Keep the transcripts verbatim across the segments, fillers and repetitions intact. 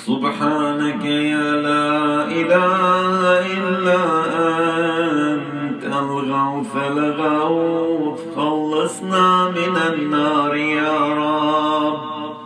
سبحانك يا لا إله إلا أنت الغوث الغوث خلصنا من النار يا رب.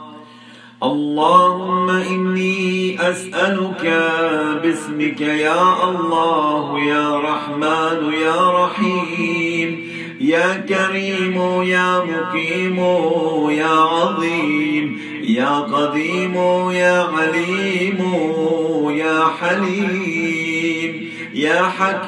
اللهم إني أسألك باسمك يا الله يا رحمن يا رحيم يا كريم يا مقيم يا عظيم يا قديم يا عليم يا حليم يا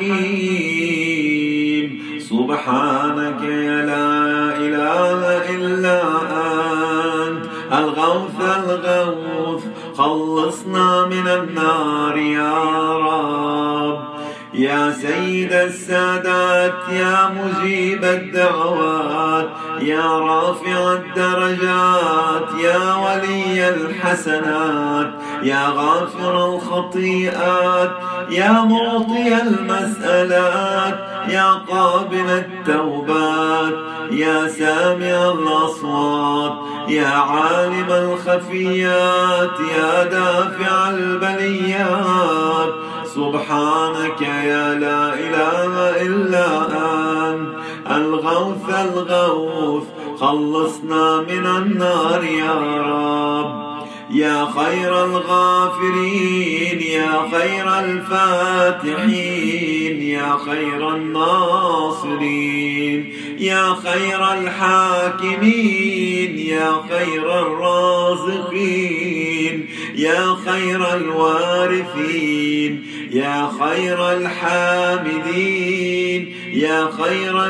حكيم. سبحانك يا لا إله إلا أنت الغوث الغوث خلصنا من النار يا رب. يا سيد السادات يا مجيب الدعوات يا رافع الدرجات يا ولي الحسنات يا غافر الخطيئات يا معطي المسألات يا قابل التوبات يا سامع الأصوات يا عالم الخفيات يا دافع البليات. سبحانك يا لا إله إلا أنت الغوث الغوث خلصنا من النار يا رب. يا خير الغافرين يا خير الفاتحين يا خير الناصرين يا خير الحاكمين يا خير الرازقين يا خير الوارثين يا خير الحامدين يا خير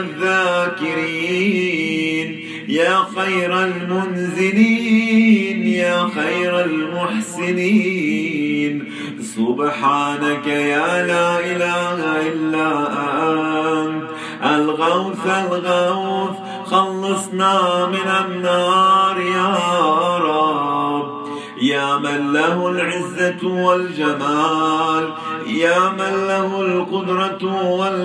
الذاكرين يا خير المنزلين يا خير المحسنين. سبحانك يا لا إله إلا أنت الغوث الغوث خلصنا من النار يا رب. يا من له العزة والجمال يا من له القدرة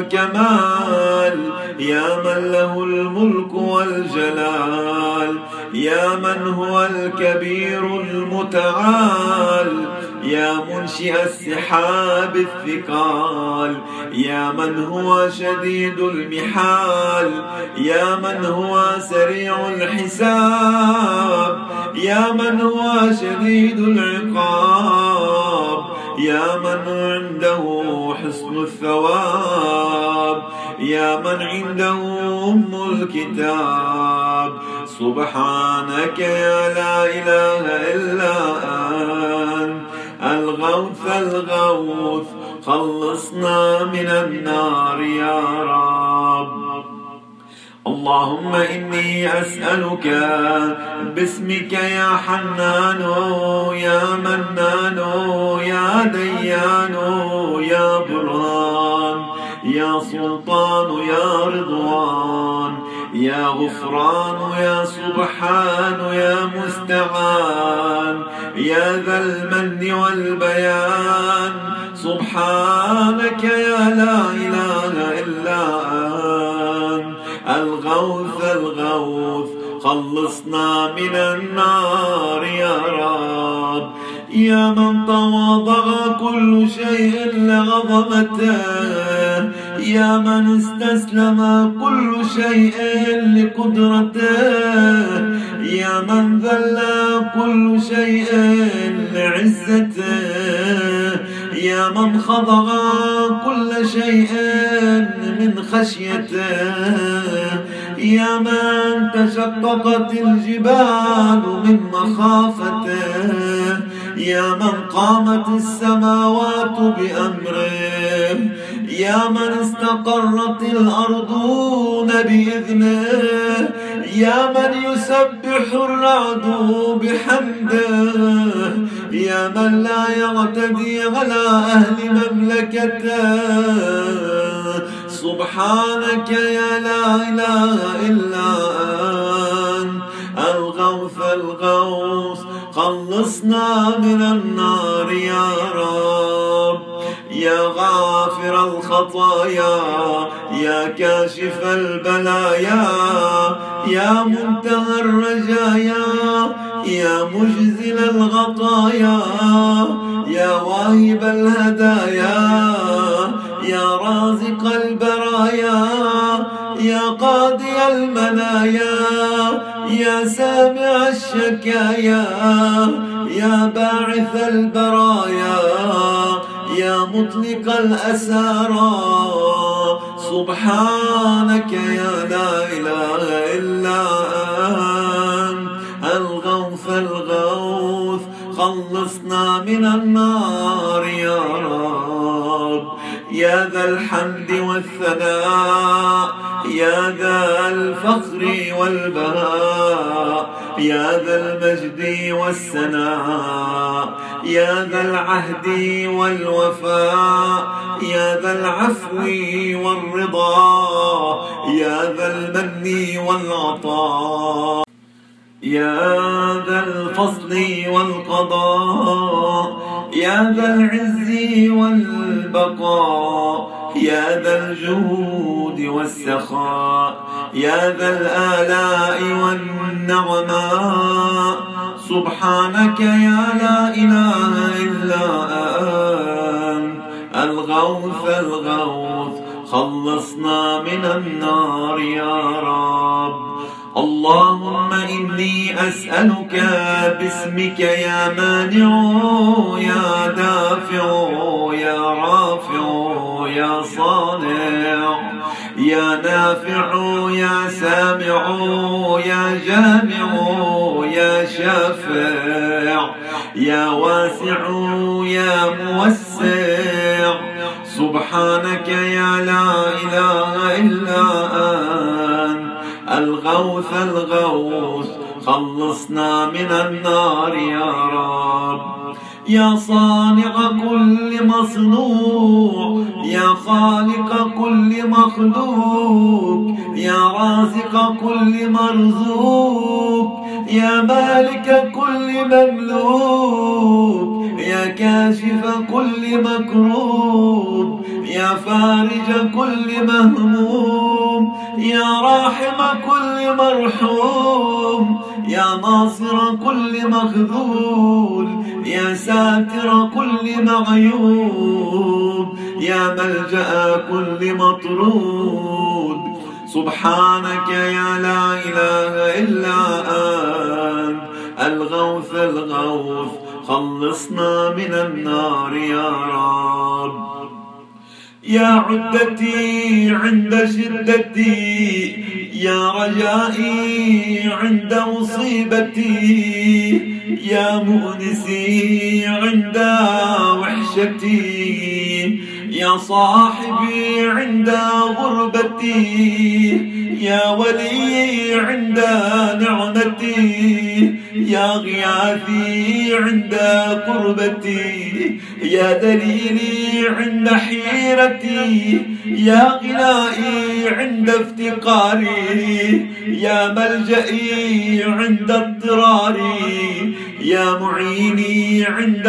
والكمال يا من له الملك والجلال يا من هو الكبير المتعال يا منشئ السحاب الثقال يا من هو شديد المحال يا من هو سريع الحساب يا من هو شديد العقاب يا من عنده حسن الثواب يا من عنده أم الكتاب. سبحانك يا لا إله إلا أنت الغوث الغوث خلصنا من النار يا رب. اللهم إني أسألك باسمك يا حنان يا منان يا ديان يا برهان يا سلطان يا رضوان يا غفران يا سبحان يا مستعان يا ذا المن والبيان. سبحانك يا لا إله إلا أنت الغوث الغوث خلصنا من النار يا رب. يا من تواضع كل شيء لعظمته يا من استسلم كل شيء لقدرته يا من ذل كل شيء لعزته يا من خضع كل شيء من خشيته يا من تشققت الجبال من مخافته يا من قامت السماوات بأمره يا من استقرت الأرضون بإذنه يا من يسبح الرعد بحمده يا من لا يعتدي على أهل مملكته. سبحانك يا لا إله إلا أنت الغوث الغوث خلصنا من النار يا رب. يا غافر الخطايا يا كاشف البلايا يا منتهى الرجايا يا مجزل الغطايا يا واهب الهدايا يا رازق البرايا يا قاضي المنايا يا سامع الشكايا يا باعث البرايا يا مطلق الأسارى سبحانك يا لا إله إلا أنت الغوث الغوث خلصنا من النار يا رب يا ذا الحمد والثناء يا ذا الفخر والبهاء يا ذا المجد والسناء يا ذا العهد والوفاء يا ذا العفو والرضا يا ذا المن والعطاء يا ذا الفضل والقضاء يا ذا العز والبقاء يا ذا الجود والسخاء يا ذا الآلاء والنعماء سبحانك يا لا إله إلا أنت الغوث الغوث خلصنا من النار يا رب اللهم إني أسألك باسمك يا مانع يا دافع يا رافع يا صانع يا نافع يا سامع يا جامع يا شافع يا واسع يا موسع سبحانك يا لا إله إلا أنت الغوث الغوث خلصنا من النار يا رب يا صانع كل مصنوع يا خالق كل مخلوق يا رازق كل مرزوق يا مالك كل مملوك يا كاشف كل مكروب يا فارج كل مهموم يا راحم كل مرحوم يا ناصر كل مخذول يا ساتر كل معيوب يا ملجأ كل مطرود سبحانك يا لا إله إلا أنت الغوث الغوث خلصنا من النار يا رب يا عدتي عند شدتي يا رجائي عند مصيبتي يا مؤنسي عند وحشتي يا صاحبي عند غربتي يا ولي عند نعمتي يا غياثي عند قربتي يا دليلي عند حيرتي يا غنائي عند افتقاري يا ملجئي عند اضطراري يا معيني عند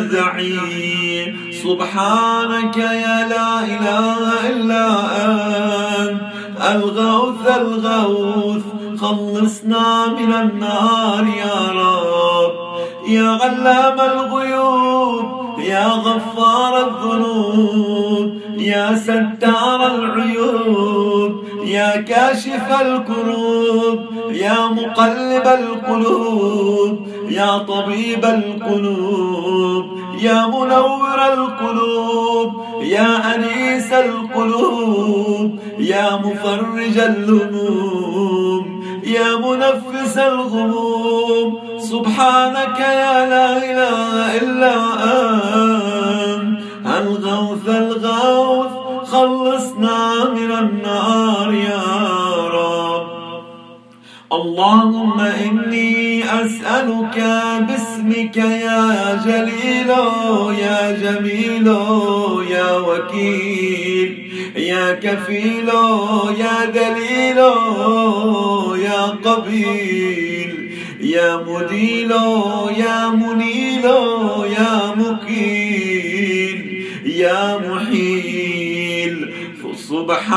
مفزعي سبحانك يا لا إله إلا أنت الغوث الغوث خلصنا من النار يا رب يا علام الغيوب يا غفار الذنوب يا ستار العيوب يا كاشف الكروب يا مقلب القلوب يا طبيب القلوب يا منور القلوب يا أنيس القلوب يا مفرج الهموم يا منفس الغموم سبحانك يا لا إله إلا أنت الغوث الغوث خلصنا من النار يا رب اللهم إني أسألك باسمك يا جليل يا جميل يا وكيل يا كفيل يا دليل يا قبيل يا مديل يا منيل يا مكيل يا محيل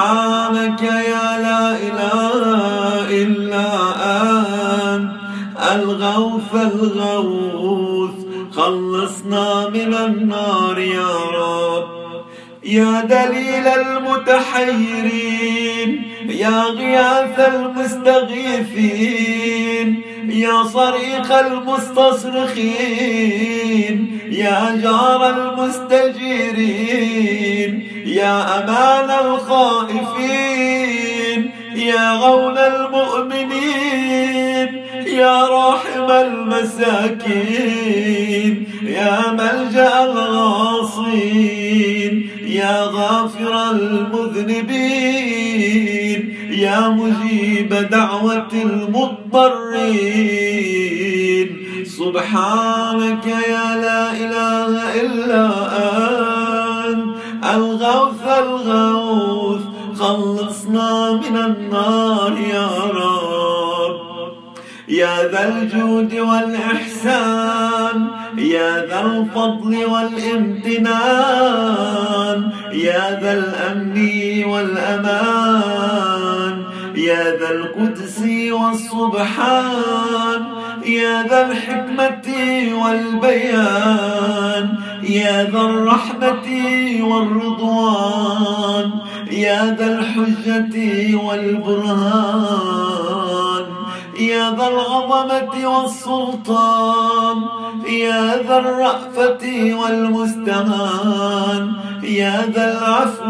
سبحانك يا لا إله إلا أنت الغوث الغوث خلصنا من النار يا رب. يا دليل المتحيرين، يا غياث المستغيثين، يا صريخ المستصرخين، يا جار المستجيرين، يا أمان الخائفين، يا غول المؤمنين، يا راحم المساكين، يا ملجأ الغاصين، يا غافر المذنبين، يا مجيب دعوة المضطرين. سبحانك يا لا إله إلا أنت الغوث الغوث خلصنا من النار يا رب. يا ذا الجود والإحسان، يا ذا الفضل والامتنان، يا ذا الأمن والأمان، يا ذا القدس والسبحان، يا ذا الحكمة والبيان، يا ذا الرحمة والرضوان، يا ذا الحجة والبرهان، يا ذا العظمة والسلطان، يا ذا الرأفة والمستهان، يا ذا العفو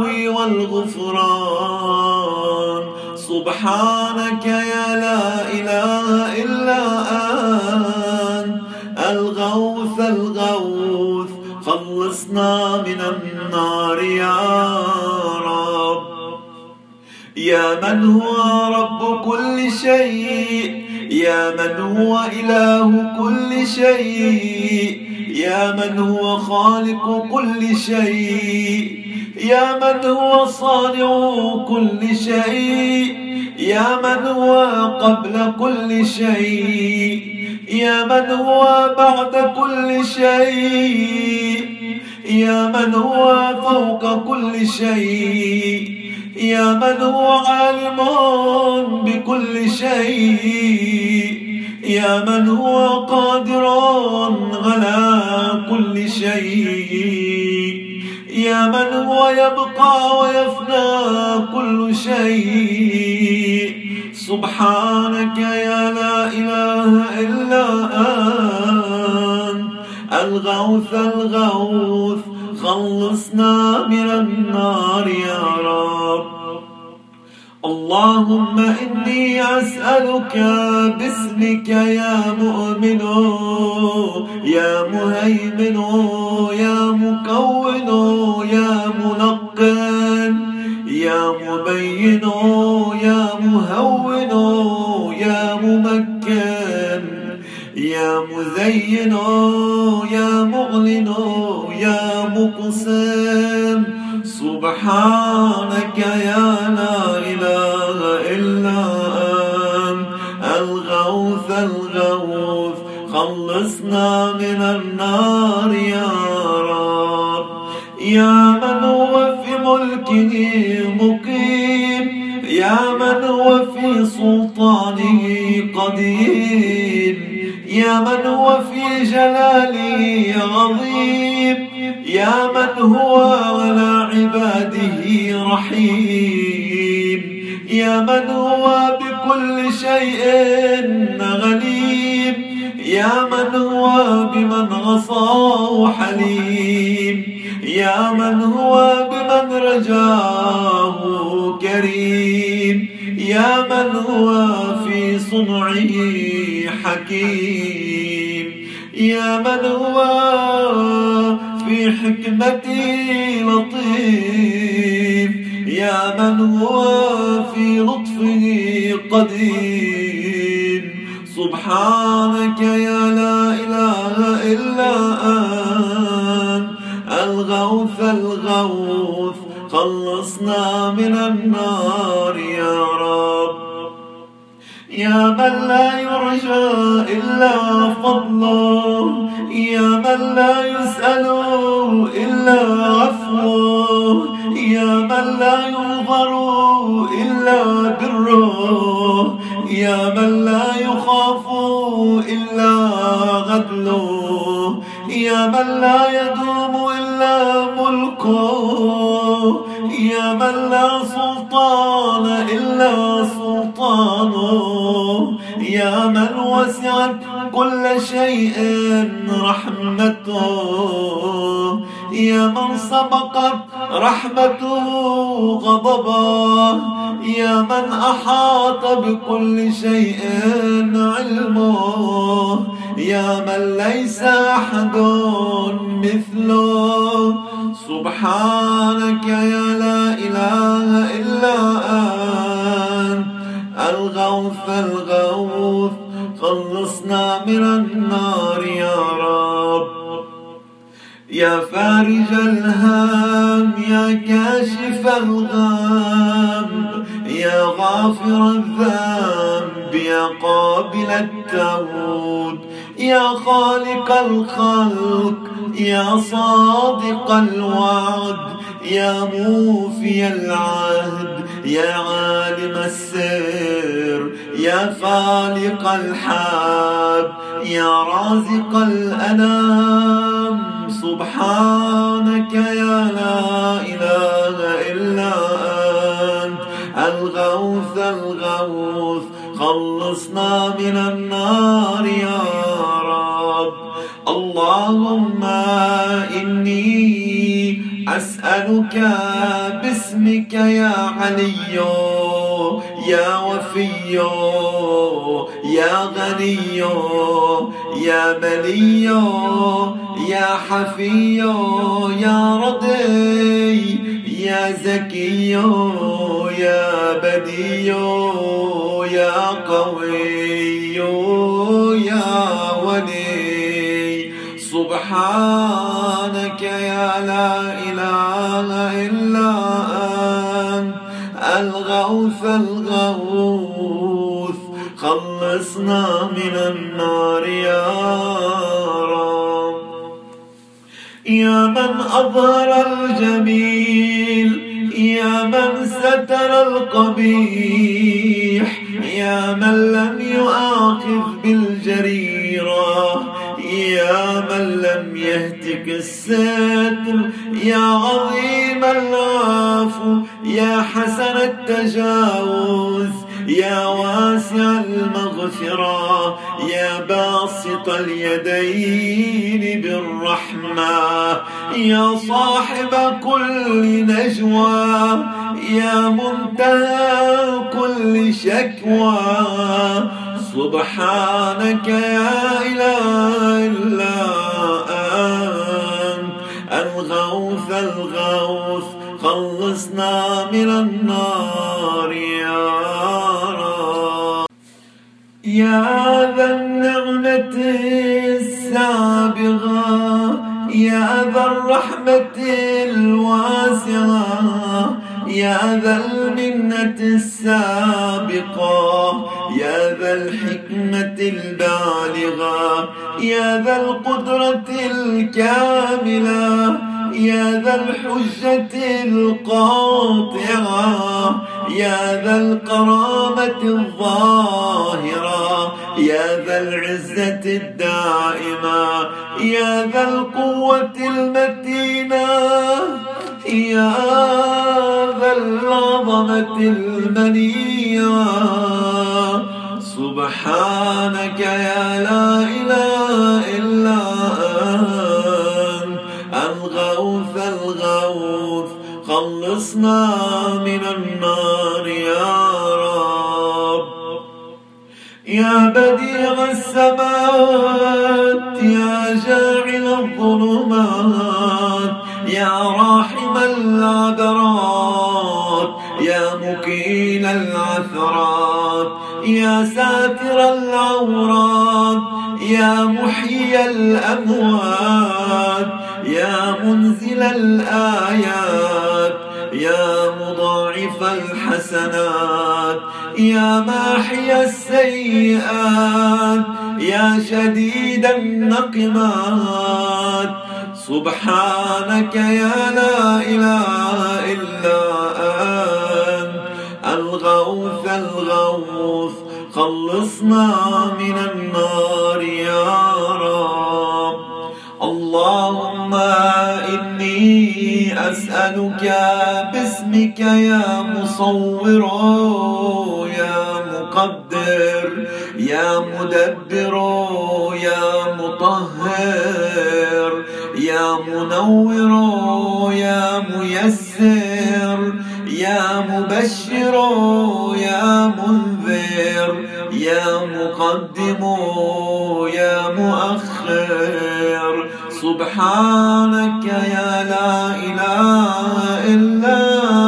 والغفران. سبحانك يا لا إله إلا أنت الغوث الغوث خلصنا من النار يا رب. يا من هو رب كل شيء، يا من هو إله كل شيء، يا من هو خالق كل شيء، يا من هو صانع كل شيء، يا من هو قبل كل شيء، يا من هو بعد كل شيء، يا من هو فوق كل شيء، يا من هو عالم بكل شيء، يا من هو قادر على كل شيء، يا من هو يبقى ويفنى كل شيء. سبحانك يا لا إله إلا أنت الغوث الغوث خلصنا من النار يا رب. اللهم إني أسألك باسمك يا مؤمن، يا مهيمن، يا مكون، يا منقن، يا مبين، يا مهون، يا ممكن، يا مزين، يا مغلن، يا مقسم. سبحانك يا لا إله إلا أنت الغوث الغوث خلصنا من النار يا رب. يا من هو في ملكه مقيم، يا من هو في سلطانه قدير، يا من هو في جلاله عظيم، يا من هو على عباده رحيم، يا من هو بكل شيء غليم، يا من هو بمن عصاه حليم، يا من هو بمن رجاه كريم، يا من هو في صنعه حكيم، يا من هو في حكمته لطيف، يا من هو في لطفه قدير. سبحانك يا لا إله إلا أنت الغوث الغوث خلصنا من النار يا رب. يا من لا يرجى إلا فضله، يا من لا يسأل إلا عفوه، يا من لا ينظر إلا بره، يا من لا يخاف إلا عدله، يا من لا يدوم إلا ملكه، يا من لا سلطان إلا سلطانه، يا من وسعت كل شيء رحمته، يا من سبقت رحمته غضبه، يا من أحاط بكل شيء علمه، يا من ليس أحد مثله. سبحانك يا لا إله إلا أنت الغوث الغوث، خلصنا من النار يا رب. يا فارج الهم، يا كاشف الغم، يا غافر الذنب، يا قابل التوب، يا خالق الخلق، يا صادق الوعد، يا موفي العهد، يا عالم السر، يا فالق الحب، يا رازق الأنام. سبحانك يا لا إله إلا أنت الغوث الغوث، خلصنا من النار يا رب. اللهم إني أسألك باسمك يا علي، يا وفي، يا غني، يا ملي، يا حفي، يا رضي، يا زكي، يا بدي، يا قوي، يا ولي. سبحانك يا لا إله إلا أنت الغوث الغوث، خلصنا من النار يا رب. يا من أظهر الجميل، يا من ستر القبيح، يا من لم يؤاخذ بالجريرة، يا من لم يهتك الستر، يا عظيم العفو، يا حسن التجاوز، يا واسع المغفرة، يا باسط اليدين بالرحمة، يا صاحب كل نجوى، يا منتهى كل شكوى. سبحانك يا إله إلا أنت الغوث الغوث، خلصنا من النار يا رب. يا ذا النعمة السابغة، يا ذا الرحمة الواسعة، يا ذا المنة السابقة، يا ذا الحكمة البالغة، يا ذا القدرة الكاملة، يا ذا الحجة القاطعة، يا ذا الكرامة الظاهرة، يا ذا العزة الدائمة، يا ذا القوة المتينة، يا ذا العظمة المنية. سبحانك يا لا إله إلا أنت الغوث الغوث، خلصنا من النار يا رب. يا بديع السماوات، يا جاعل الظلمات، يا راحم العذرات، يا مكين العثرات، يا ساتر العورات، يا محيي الأموات، يا منزل الآيات، يا مضاعف الحسنات، يا ماحي السيئات، يا شديد النقمات. سبحانك يا لا إله إلا أنت الغوث الغوث، خلصنا من النار يا رب. اللهم إني أسألك باسمك يا مصور يا مقدر يا مدبر يا مطهر يا منور يا ميسر يا مبشر يا منذر يا مقدم يا مؤخر سبحانك يا لا إله إلا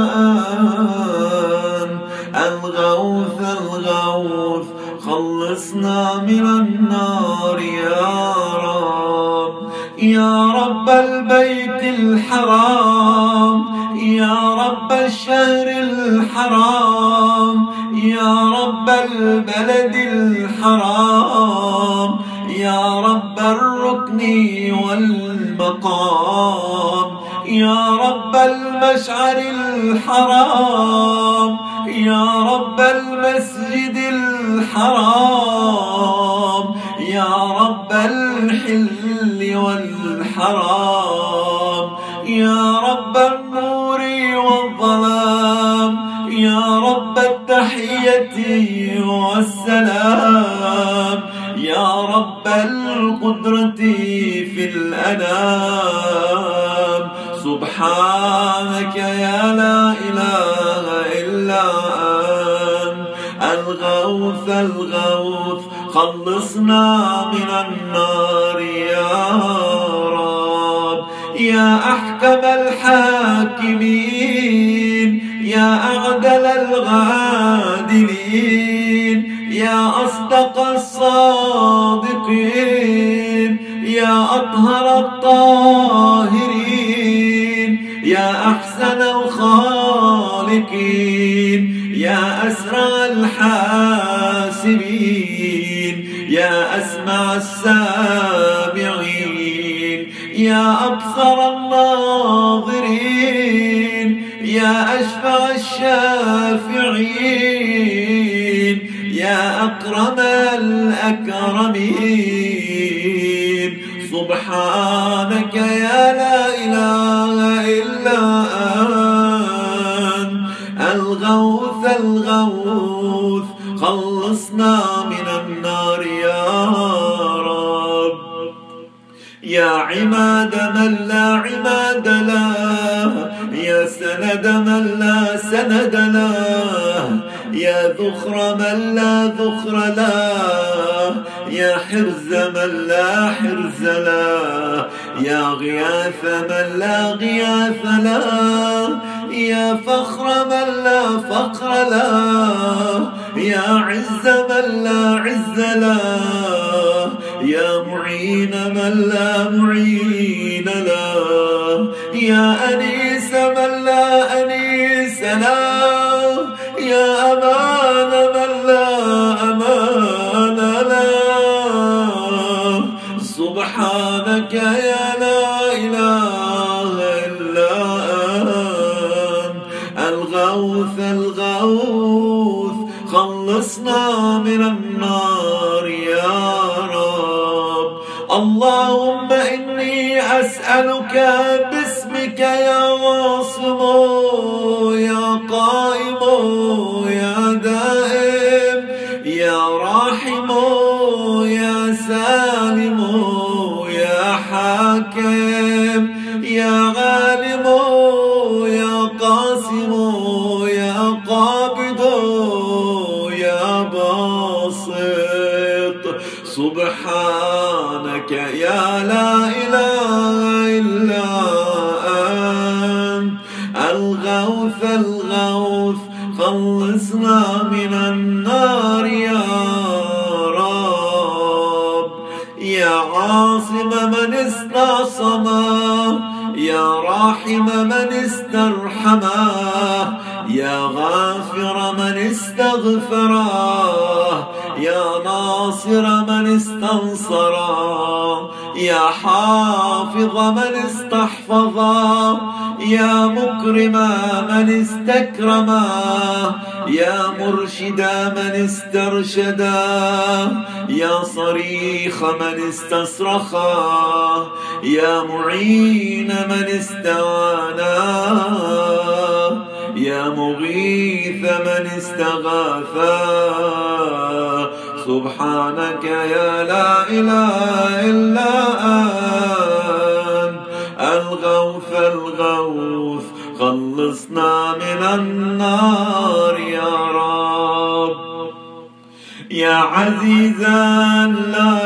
أنت الغوث الغوث خلصنا من النار يا رب يا رب البيت الحرام يا رب الشهر الحرام يا رب البلد الحرام يا رب الركن والمقام يا رب المشعر الحرام يا رب المسجد الحرام يا رب الحل والحرام يا رب النور والظلام يا رب التحية والسلام يا رب القدرة في الأنام سبحانك يا لا إله إلا أنت الغوث الغوث خلصنا من النار يا رب يا أحكم الحاكمين يا أعدل الغادلين يا أصدق الصادقين يا أطهر الطاهرين يا أحسن الخالقين يا أسرع الحاسبين يا أسمع السامعين يا أبصر الناظرين يا أشفع الشافعين يا أكرم الأكرمين سبحانك يا لا إله إلا أنت الغوث الغوث خلصنا من النار يا رب يا عماد من لا عماد له يا سند من لا سند له يا ذخر من لا ذخر له يا حرز من لا حرز له يا غياث من لا غياث له يا فخر من لا فخر له يا عز من لا عز له يا معين من لا معين له يا أنيس من لا أنيس له يا أمان من لا أمان له سبحانك يا لا إله إلا أنت الغوث الغوث خلصنا من النار يا رب اللهم إني أسألك باسمك يا واصم يا قائم يا دائم يا راحم يا سالم يا حاكم يا غالب يا قاسم يا قابض يا باسط سبحانك يا لا إله إلا أنت الغوث الغوث خلصنا من النار يا رب يا عاصم من استعصم يا راحم من استرحمه يا غافر من استغفره يا ناصر من استنصره يا حافظ من استحفظا، يا مكرم من استكرما، يا مرشد من استرشدا، يا صريخ من استصرخا، يا معين من استعانا، يا مغيث من استغاثا. سبحانك يا لا إله إلا أنت الغوث الغوث، خلصنا من النار يا رب. يا عزيزا لا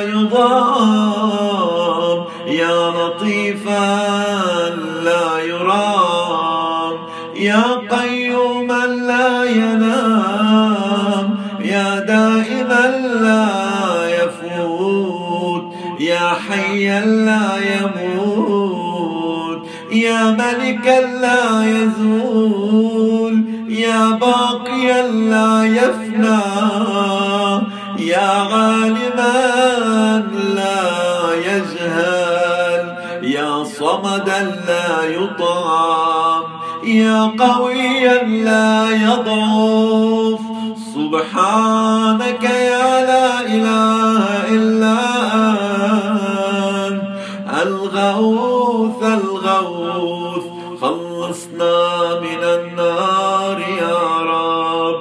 يضام، يا لطيفا لا يرام، يا قيوما لا ينام، يا دائما لا يفوت، يا حيا لا يموت، يا ملكا لا يزول، يا باقيا لا يفنى، يا عالما لا يجهل، يا صمدا لا يطعم، يا قويا لا يضعف. سبحانك يا لا إله إلا أنت الغوث الغوث، خلصنا من النار يا رب.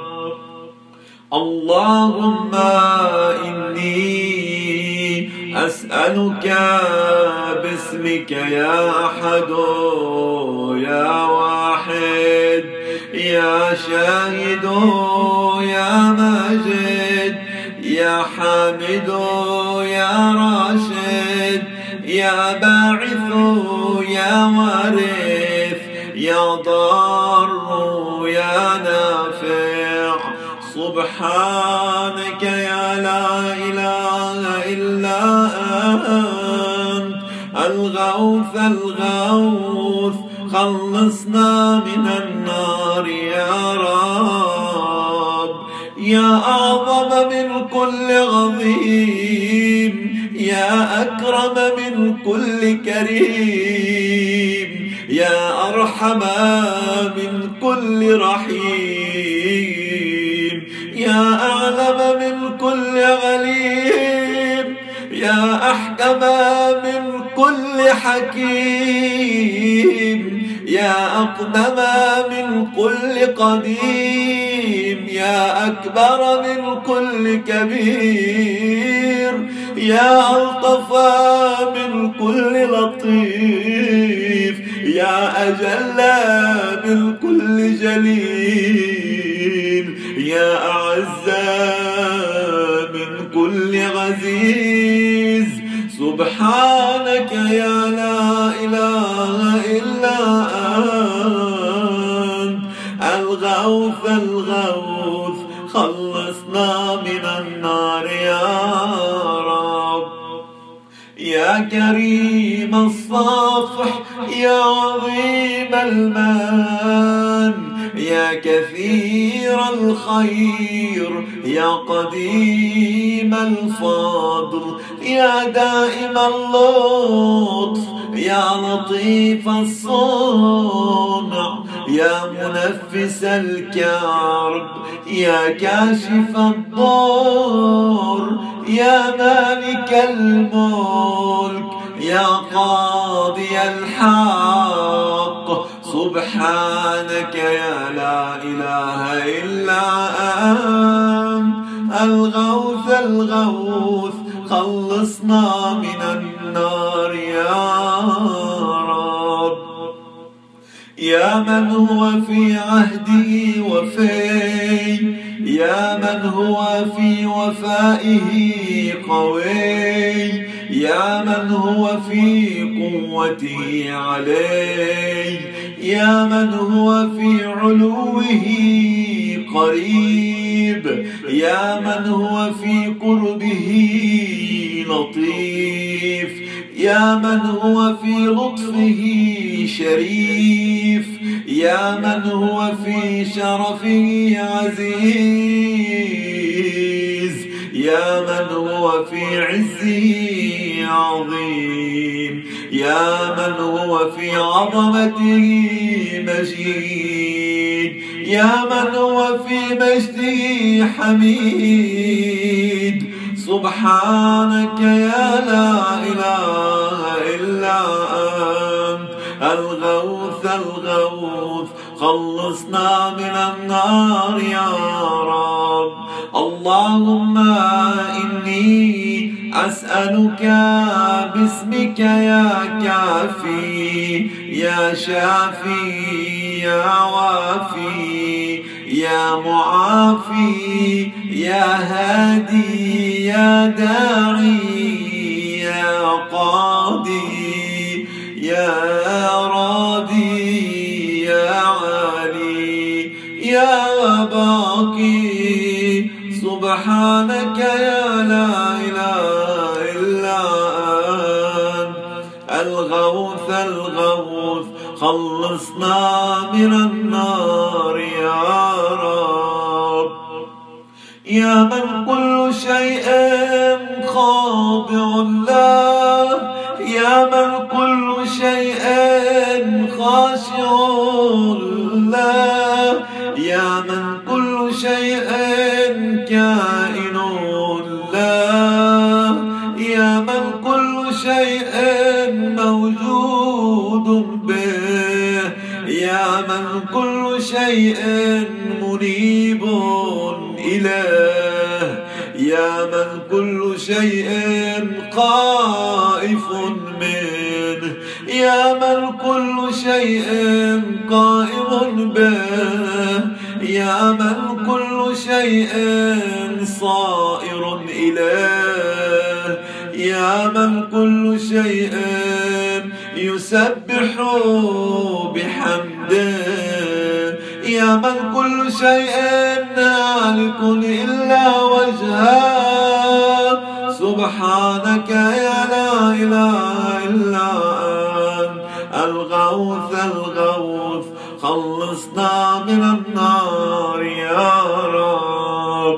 اللهم إني أسألك باسمك يا أحد يا واحد يا شاهد يا ماجد يا حامد يا راشد يا باعث يا وارث يا ضار يا نافع. سبحانك يا لا إله إلا أنت الغوث الغوث، خلصنا من النار يا رب. يا أعظم من كل عظيم، يا أكرم من كل كريم، يا أرحم من كل رحيم، يا أعلم من كل عليم، يا أحكم من كل حكيم، يا أقدم من كل قديم، يا أكبر من كل كبير، يا ألطف من كل لطيف، يا أجل من كل جليل، يا أعز من كل عزيز. سبحانك يا لا إله إلا أنت الغوث الغوث، خلصنا من النار يا رب. يا كريم الصافح يا عظيم المن، يا كثير الخير يا قديم الفضل، يا دائم اللطف يا لطيف الصنع، يا منفس الكرب يا كاشف الضر، يا مالك الملك يا قاضي الحق. سبحانك يا لا إله إلا أنت الغوث الغوث، خلصنا من النار يا رب. يا من هو في عهده وفي، يا من هو في وفائه قوي، يا من هو في قوته علي، يا من هو في علوه قريب، يا من هو في قربه لطيف، يا من هو في لطفه شريف، يا من هو في شرفه عزيز، يا من هو في عزه عظيم، يا من هو في عظمته مجيد، يا من هو في مجده حميد. سبحانك يا لا إله إلا أنت الغوث الغوث، خلصنا من النار يا رب. اللهم إني أسألك باسمك يا كافي يا شافي يا وافي يا معافي يا هادي يا داعي يا قاضي يا راضي يا عالي يا باقي. سبحانك يا لا إله إلا أنت الغوث الغوث، خلصنا من النار يا رب. يا من كل شيء خاضع له، يا من كل شيء خاشع له، يا من كل شيء كائن له، يا من كل شيء موجود به، يا من كل شيء منيب إليه، يا من كل شيء خائف منه، يا من كل شيء قائم به، يا من كل شيء صائر إليه، يا من كل شيء يسبح بحمده، يا من كل شيء هالك إلا وجهه. سبحانك يا لا إله إلا أنت الغوث الغوث، خلصنا من النار يا رب.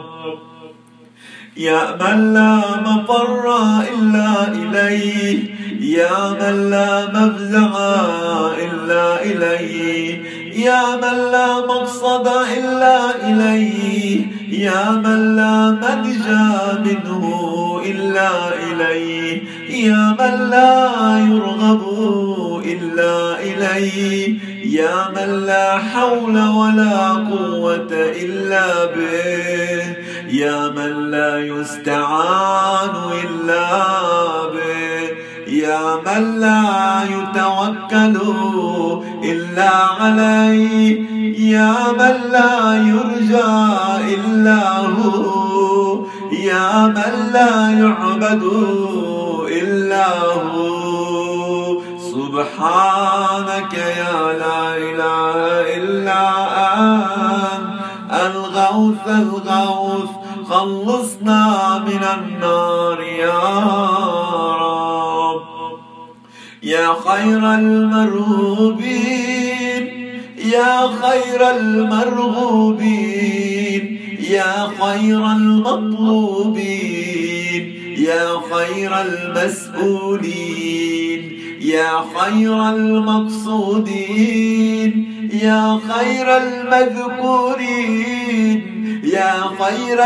يا من لا مفر إلا إليه، يا من لا مفزع إلا إليه، يا من لا مقصد إلا إليه، يا من لا ملجأ منه إلا إليه، يا من لا يرغب إلا إليه، يا من لا حول ولا قوة إلا به، يا من لا يستعان إلا به، يا من لا يتوكل إلا عليه، يا من لا يرجى إلا هو، يا من لا يعبد إلا هو. سبحانك يا لا إله إلا أنت الغوث الغوث، خلصنا من النار يا رب. يا خير المرغوبين، يا خير المرغوبين، يا خير المطلوبين، يا خير المسؤولين، يا خير المقصودين، يا خير المذكورين، يا خير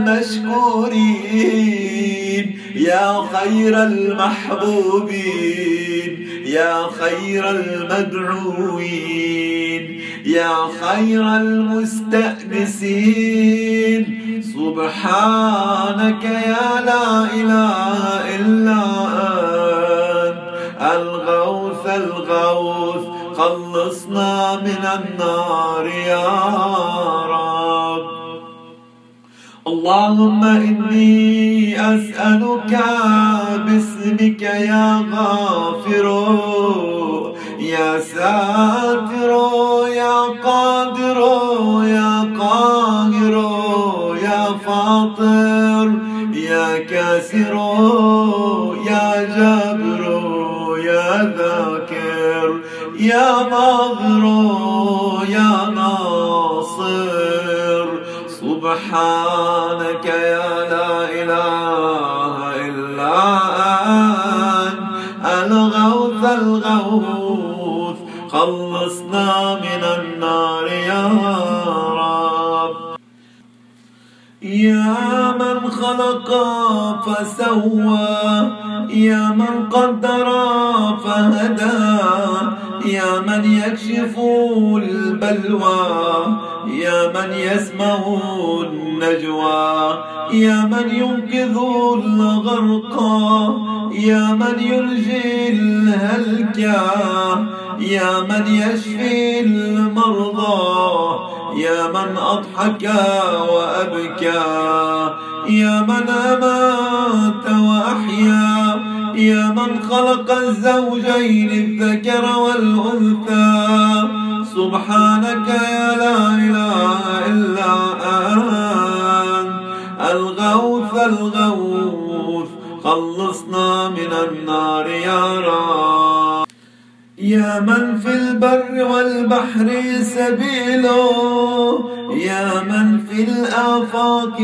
المشكورين، يا خير المحبوبين، يا خير المدعوين، يا خير المستأنسين. سبحانك يا لا إله إلا أنت الغوث الغوث، خلصنا من النار يا رب. اللهم إني أسألك باسمك يا غافر يا ساتر يا قادر يا قاهر يا فاطر يا كاسر يا جابر يا ذاكر يا ناظر يا ناصر. سبحانك يا لا إله إلا أنت الغوث خلصنا من النار يا رب. يا من خلق فسوى، يا من قدر فهدى، يا من يكشف البلوى، يا من يسمع النجوى، يا من ينقذ الغرقى، يا من ينجي الهلكى، يا من يشفي المرضى، يا من أضحك وأبكى، يا من أمات وأحيا، يا من خلق الزوجين الذكر والأنثى. سبحانك يا لا إله إلا أنت الغوث الغوث خلصنا من النار يا رب. يا من في البر والبحر سبيله، يا من في الآفاق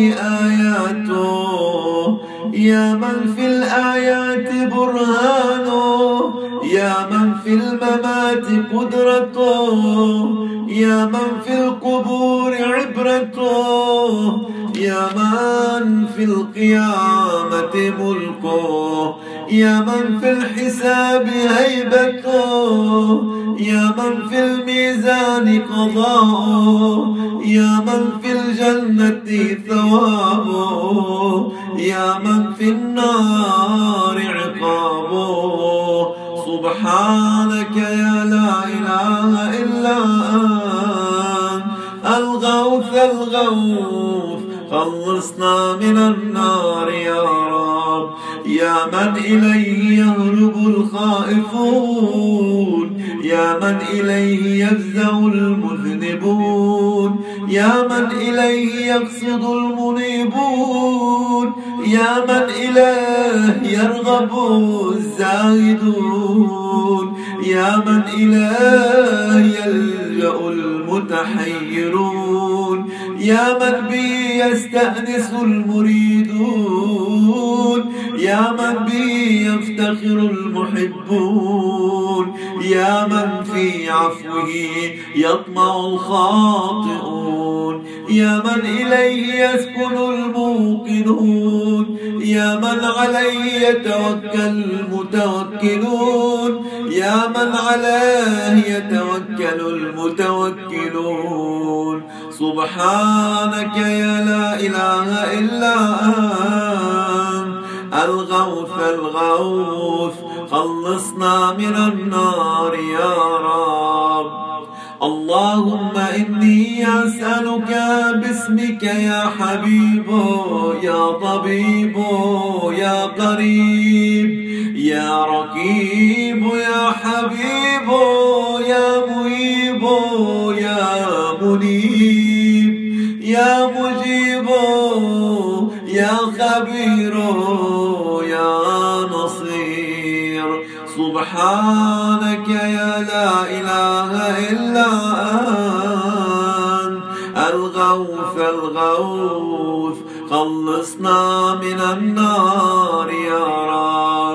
آياته، يا من في الآيات برهانه، يا من في الممات قدرته، يا من في القبور عبرته، يا من في القيامة ملكه، يا من في الحساب هيبته، يا من في الميزان قضاؤه، يا من في الجنة ثوابه، يا من في النار عقابه. سبحانك يا لا إله إلا أنت الغوث الغوث خلصنا من النار يا رب. يا من إليه يهرب الخائفون، يا من إليه يفزع المذنبون، يا من إليه يقصد المنيبون، يا من إليه يرغب الزاهدون، يا من إليه يلجأ المتحيرون، يا من به يستأنس المريدون، يا من به يفتخر المحبون، يا من في عفوه يطمع الخاطئون، يا من إليه يسكن الموقنون، يا من عليه يتوكل المتوكلون، يا من عليه يتوكل المتوكلون. سبحانك يا لا إله إلا أنت الغوث الغوث خلصنا من النار يا رب. اللهم إني أسألك باسمك يا حبيب يا طبيب يا قريب يا رقيب يا حبيب يا مهيب يا منيب يا مجيب يا خبير يا نصير. سبحانك يا لا إله إلا أنت الغوث الغوث خلصنا من النار يا رب.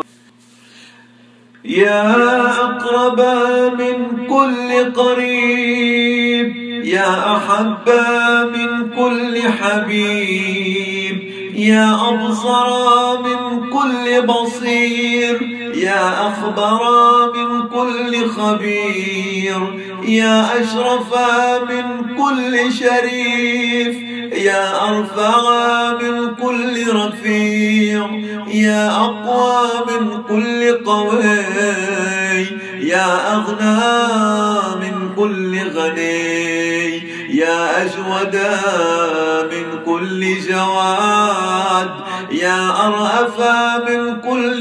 يا أقرب من كل قريب، يا أحب من كل حبيب، يا أبصر من كل بصير، يا أخبر من كل خبير، يا أشرف من كل شريف، يا أرفع من كل رفيع، يا أقوى من كل قوي، يا أغنى من كل غني، يا أجود من كل جواد، يا أرأف من كل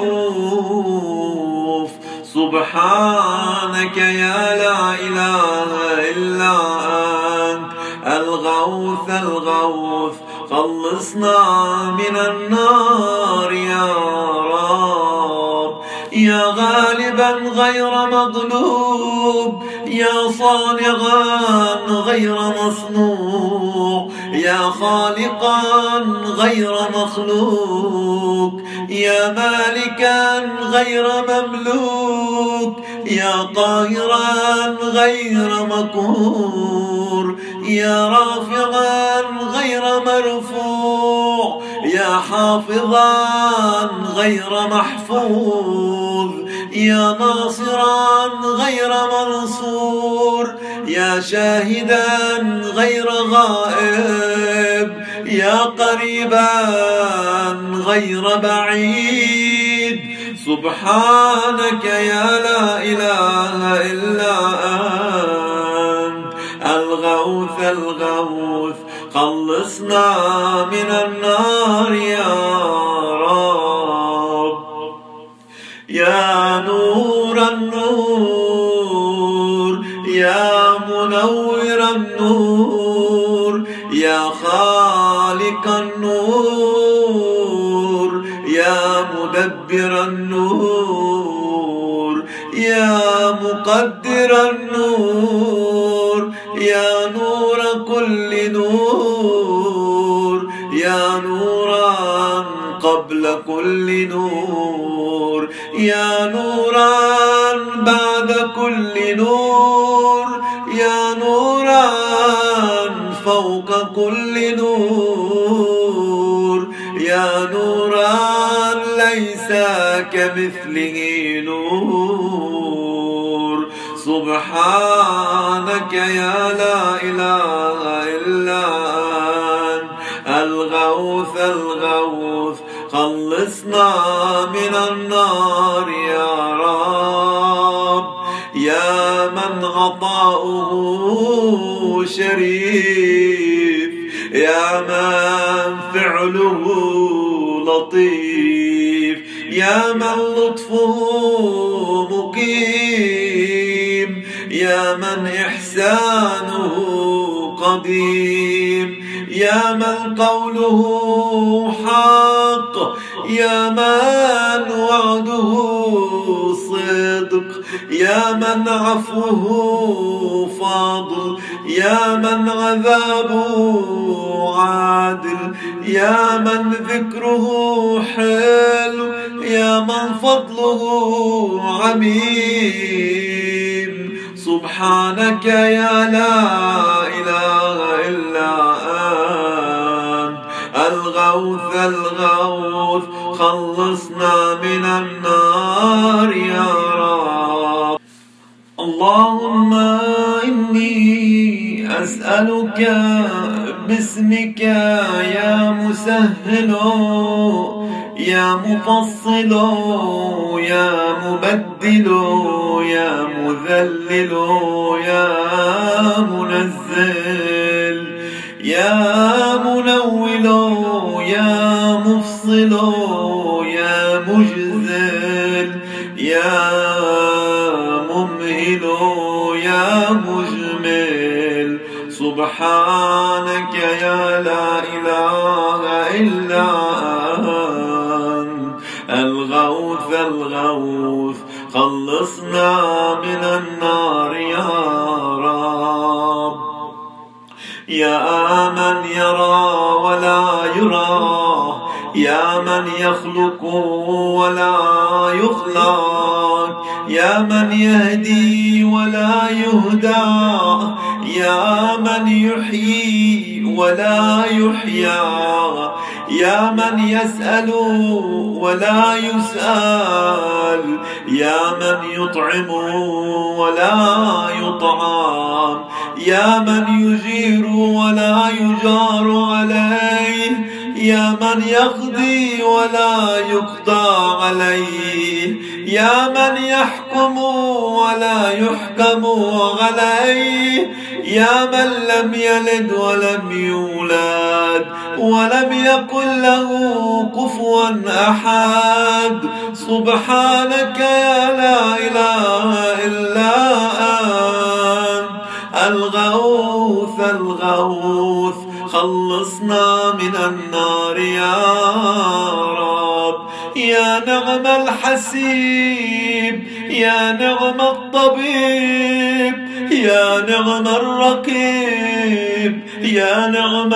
رؤوف. سبحانك يا لا إله إلا أنت الغوث الغوث خلصنا من النار يا رب. يا غالب غالبا غير مغلوب، يا صانعا غير مصنوع، يا خالقا غير مخلوق، يا مالكا غير مملوك، يا قاهرا غير مقهور، يا رافعا غير مرفوع، يا حافظا غير محفوظ، يا ناصرا غير منصور، يا شاهدا غير غائب، يا قريبا غير بعيد. سبحانك يا لا إله إلا أنت الغوث الغوث، خلصنا من النار يا رب. يا نور النور، يا منور النور، يا خالق النور، يا مدبر النور، يا مقدر النور، يا نور كل نور، يا نورا قبل كل نور، يا نورا بعد كل نور، يا نورا فوق كل نور، يا نورا ليس كمثله نور. سبحانك يا لا إله إلا أنت الغوث الغوث، خلصنا من النار يا رب. يا من عطاؤه شريف، يا من فعله لطيف، يا من لطفه مقيم، يا من إحسانه قديم، يا من قوله حق، يا من وعده صدق، يا من عفوه فاضل، يا من عذابه عادل، يا من ذكره حلو، يا من فضله عميم. سبحانك يا لا إله إلا أنت الغوث الغوث، خلصنا من النار يا رب. اللهم إني أسألك باسمك يا مسهل، يا مفصل، يا مبدل، يا مذلل، يا منزل، يا منول، يا مفصل، يا مجزل، يا ممهل، يا مجمل. سبحانك يا لا إله إلا أنت الغوث الغوث، خلصنا من النار يا رب. يا من يرى ولا يرى، يا من يخلق ولا يخلق، يا من يهدي ولا يهدى، يا من يحيي ولا يحيى، يا من يسأل ولا يسأل، يا من يطعم ولا يطعم، يا من يجير ولا يجار عليه، يا من يقضي ولا يقضى عليه، يا من يحكم ولا يحكم عليه، يا من لم يلد ولم يولد ولم يكن له كفوا أحد. سبحانك يا لا إله إلا أنت الغوث الغوث، خلصنا من النار يا رب. يا نعم الحسيب، يا نعم الطبيب، يا نعم الرقيب، يا نعم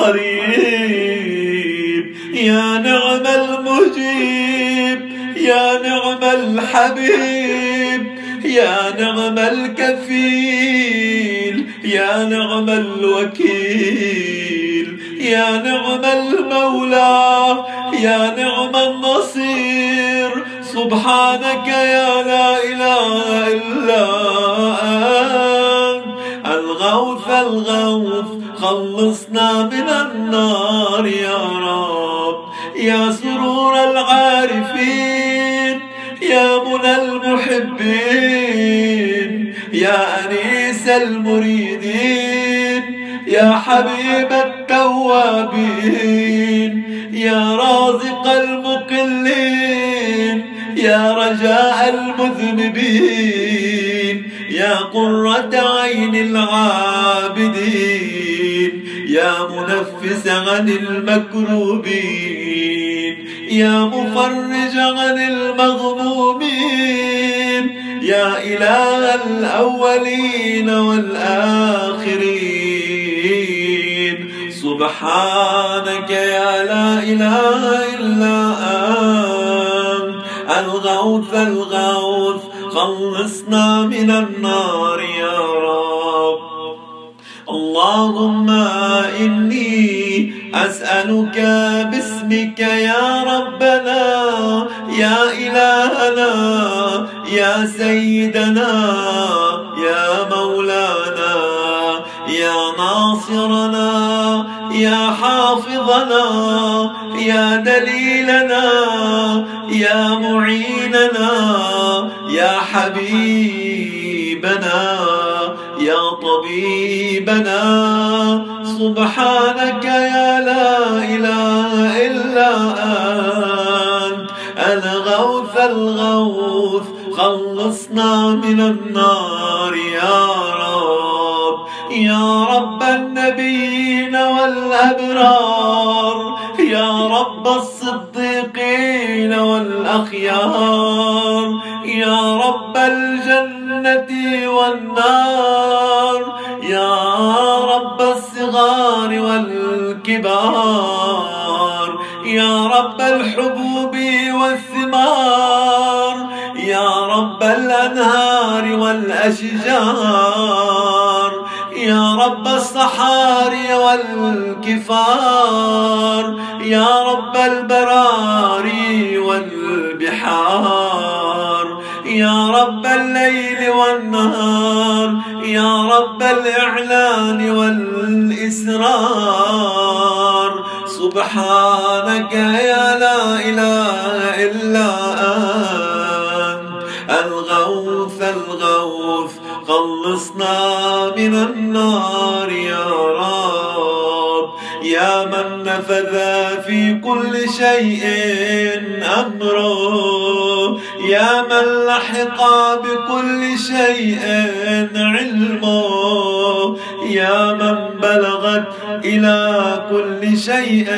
القريب، يا نعم المجيب، يا نعم الحبيب، يا نعم الكفيل، يا نعم الوكيل، يا نعم المولى، يا نعم النصير. سبحانك يا لا إله إلا أنت الغوث الغوث، خلصنا من النار يا رب. يا سرور العارفين، يا منى المحبين، يا أنيس المريدين، يا حبيب التوابين، يا رازق المقلين، يا رجاء المذنبين، يا قرة عين العابدين، يا منفس عن المكروبين، يا مفرج عن المغمومين، يا إله الأولين والآخرين. سبحانك يا لا إله إلا أنت الغوث الغوث، خلصنا من النار يا رب. اللهم إني أسألك باسمك يا ربنا، يا إلهنا، يا سيدنا، يا مولانا، يا ناصرنا، يا حافظنا، يا دليلنا، يا معيننا، يا حبيبنا، يا طبيبنا. سبحانك يا لا إله إلا أنت الغوث الغوث، خلصنا من النار يا رب. يا رب النبيين والأبرار، يا رب الصديقين والأخيار، يا رب الجنة والنار، يا رب الصغار والكبار، يا رب الحبوب والثمار، يا رب الأنهار والأشجار، يا رب الصحاري والكفار، يا رب البراري والبحار، يا رب الليل والنهار، يا رب الإعلان والإسرار. سبحانك يا لا إله إلا أنت الغوث الغوث، خلصنا من النار يا رب. يا من نفذ في كل شيء أمره، يا من لحق بكل شيء علمه، يا من بلغت إلى كل شيء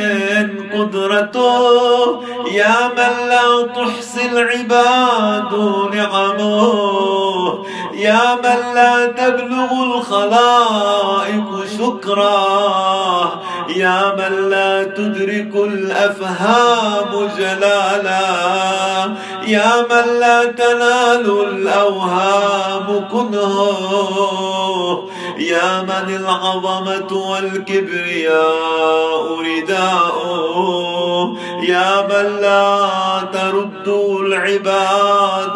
قدرته، يا من لا تحصي العباد نعمه، يا من لا تبلغ الخلائق شكراه، يا من لا تدرك الأفهام جلالا، يا من لا تنال الأوهام كنهه، يا من العظمة والكبرياء رداؤه، يا من لا ترد العباد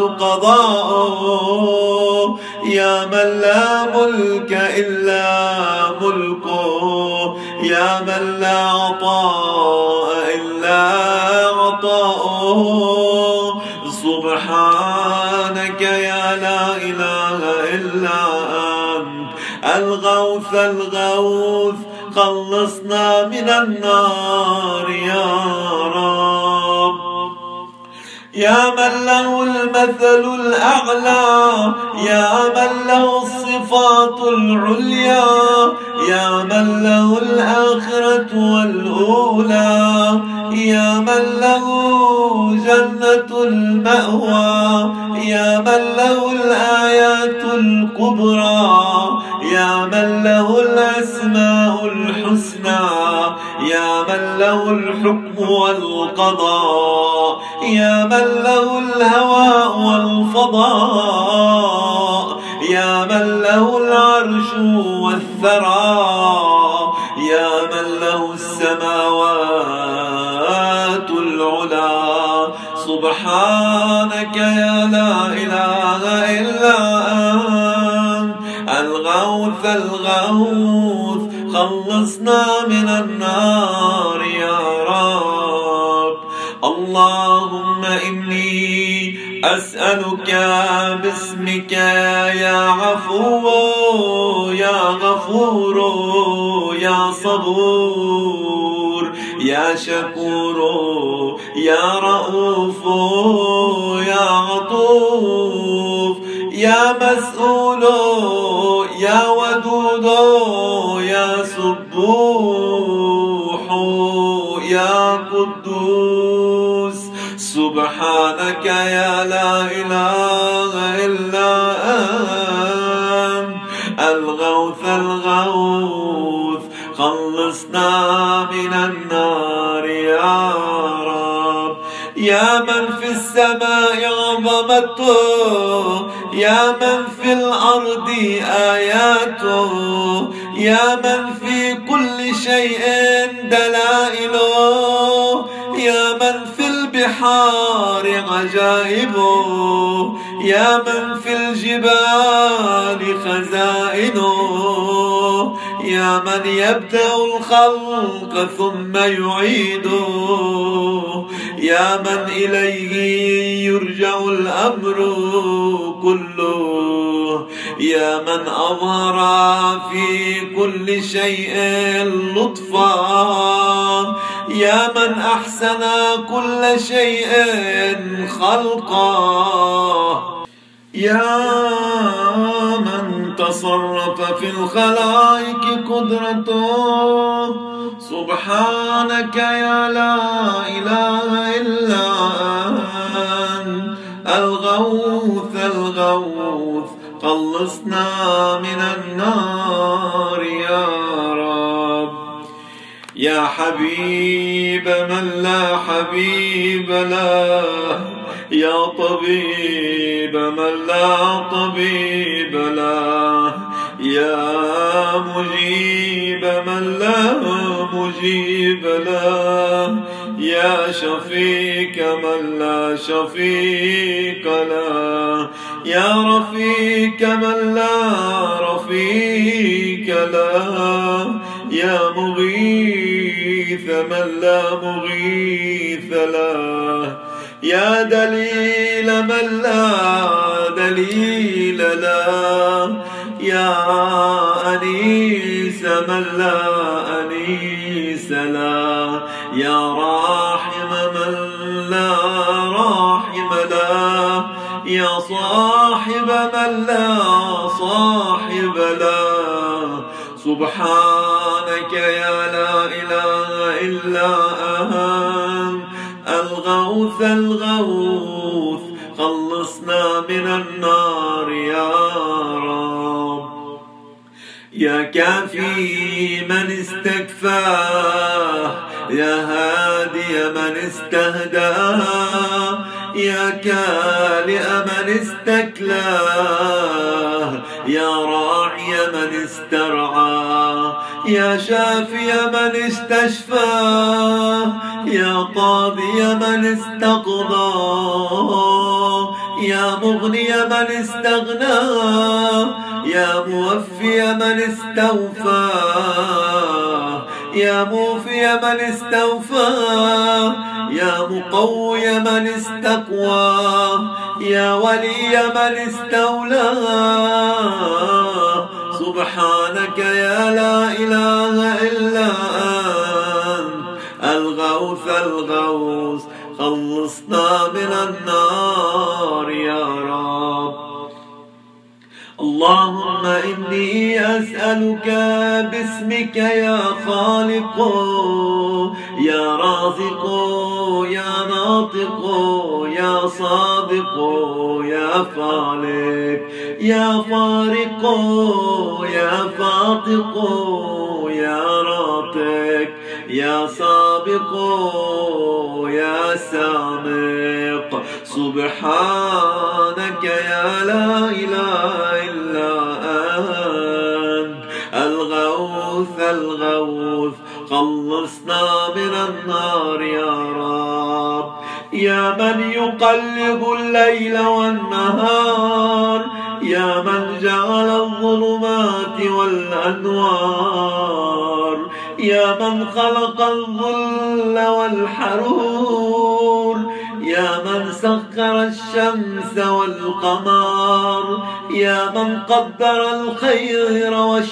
قضاؤه، يا من لا ملك إلا ملكه، يا من لا عطاء إلا عطاؤه. سبحانك يا لا إله إلا أنت الغوث الغوث، خلصنا من النار يا رب. يا من له المثل الأعلى، يا من له الصفات العليا، يا من له الآخرة والأولى، يا من له جنة المأوى، يا من من له الآيات الكبرى، يا من له الأسماء الحسنى، يا من له الحكم والقضاء، يا من له الهواء والفضاء، يا من له العرش والثرى، يا من له السماوات العلى. سبحانك يا لا إله إلا أنت الغوث الغوث، خلصنا من النار يا رب. اللهم إني أسألك باسمك يا عفو يا غفور يا صبور يا شكور يا رؤوف يا عطوف يا مسؤول يا ودود يا سبوح يا قدوس. سبحانك يا لا إله إلا أنت الغوث الغوث، خلصنا من النار يا رب. يا من في السماء عظمته، يا من في الأرض آياته، يا من في كل شيء دلائله، يا من في البحار عجائبه، يا من في الجبال خزائنه، يا من يبدأ الخلق ثم يعيده، يا من إليه يرجع الأمر كله، يا من أظهر في كل شيء لطفا، يا من أحسن كل شيء خلقا، يا من تصرف في الخلائق قدرته. سبحانك يا لا إله إلا أنت الغوث الغوث، خلصنا من النار يا رب. يا حبيب من لا حبيب له، يا طبيب من لا طبيب له، يا مجيب من لا مجيب له، يا شفيق من لا شفيق له، يا رفيق من لا رفيق له، يا مغيث من لا مغيث له، يا دليل من لا دليل له، يا أنيس من لا أنيس له، يا راحم من لا راحم له، يا صاحب من لا صاحب له. سبحانك يا لا إله إلا أنت الغوث الغوث، خلصنا من النار يا رب. يا كافي من استكفاه، يا هادي من استهداه، يا كالئ من استكلاه، يا راعي من استرعاه، يا شافي من استشفاه، يا قاضي من استقضاه، يا مغني من استغناه، يا موفي من استوفاه، يا موفي من استوفاه، يا مقوي من استقواه، يا ولي من استولاه. سبحانك يا لا إله إلا أنت الغوث الغوث، خلصنا من النار يا رب. اللهم إني أسألك باسمك يا خالق يا رازق يا ناطق يا صادق يا خالق يا فارق يا فاطق يا راتق يا سابق يا سامق سبحانك يا لا إله إلا أنت الغوث الغوث خلصنا من النار يا رب يا من يقلب الليل والنهار يا من جعل الظلمات والأنوار يا من خلق الظل والحرور يا من سخر الشمس والقمر يا من قدر الخير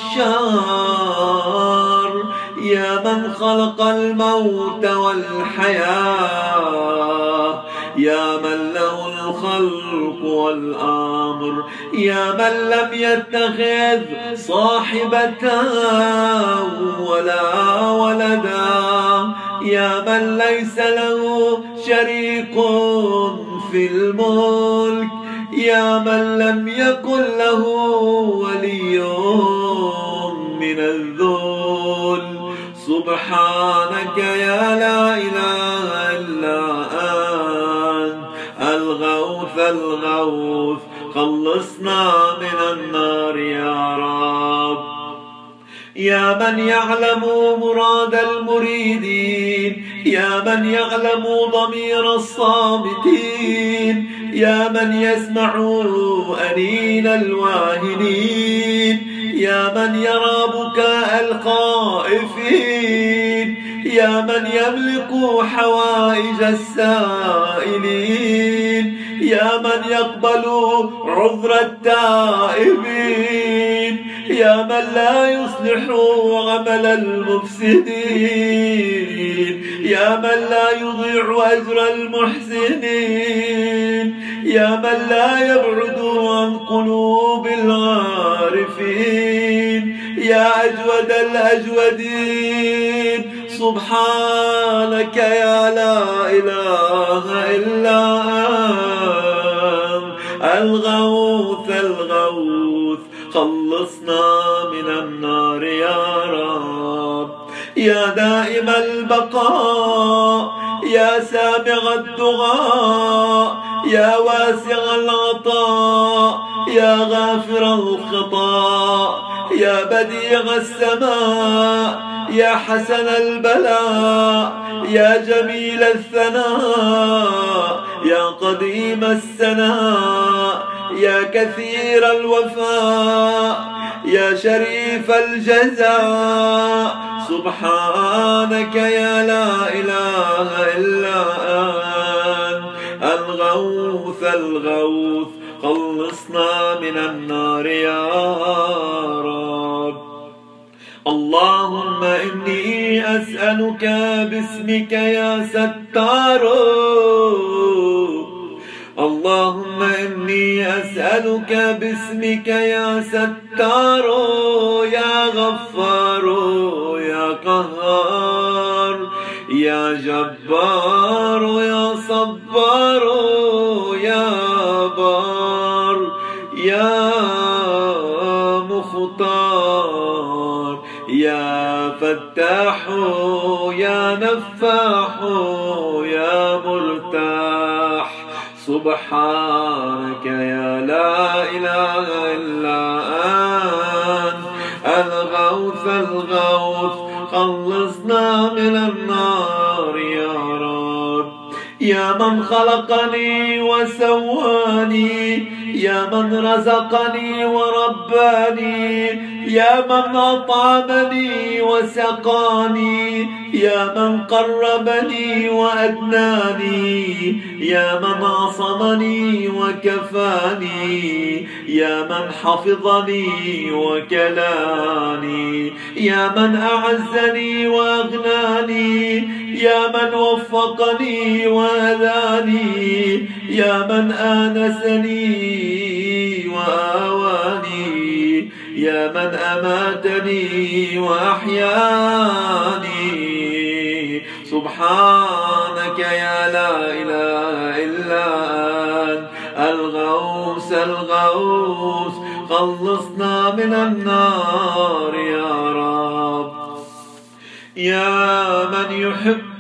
والشر يا من خلق الموت والحياة يا من له الخلق والأمر يا من لم يتخذ صاحبة ولا ولدا يا من ليس له شريك في الملك يا من لم يكن له ولي من الذل سبحانك يا لا إله إلا أنت الغوث الغوث خلصنا من النار يا رب يا من يعلم مراد المريدين يا من يعلم ضمير الصامتين يا من يسمع أنين الواهنين يا من يرى بكاء الخائفين يا من يملك حوائج السائلين يا من يقبل عذر التائبين يا من لا يصلح عمل المفسدين يا من لا يضيع أجر المحسنين يا من لا يبعد عن قلوب العارفين يا أجود الأجودين سبحانك يا لا إله إلا أنت الغوث الغوث خلصنا من النار يا رب يا دائم البقاء يا سامع الدعاء يا واسع العطاء يا غافر الخطاء يا بديع السماء يا حسن البلاء يا جميل الثناء يا قديم السناء يا كثير الوفاء يا شريف الجزاء سبحانك يا لا إله إلا أنت الغوث الغوث خلصنا من النار يا رب اللهم إني أسألك باسمك يا ستار اللهم إني أسألك باسمك يا ستار يا غفار يا قهار يا جبار يا صبار يا بار يا مختار يا فتاح يا نفاح يا مرتاح سبحانك يا لا إله إلا أنت الغوث الغوث خلصنا من النار يا رب يا من خلقني وسواني يا من رزقني ورباني يا من أطعمني وسقاني يا من قربني وأدناني يا من عصمني وكفاني يا من حفظني وكلاني يا من أعزني وأغناني يا من وفقني وهداني يا من آنسني وآواني يا من أماتني وأحياني. سبحانك يا لا إله إلا أنت الغوث الغوث، خلصنا من النار يا رب. يا من يحق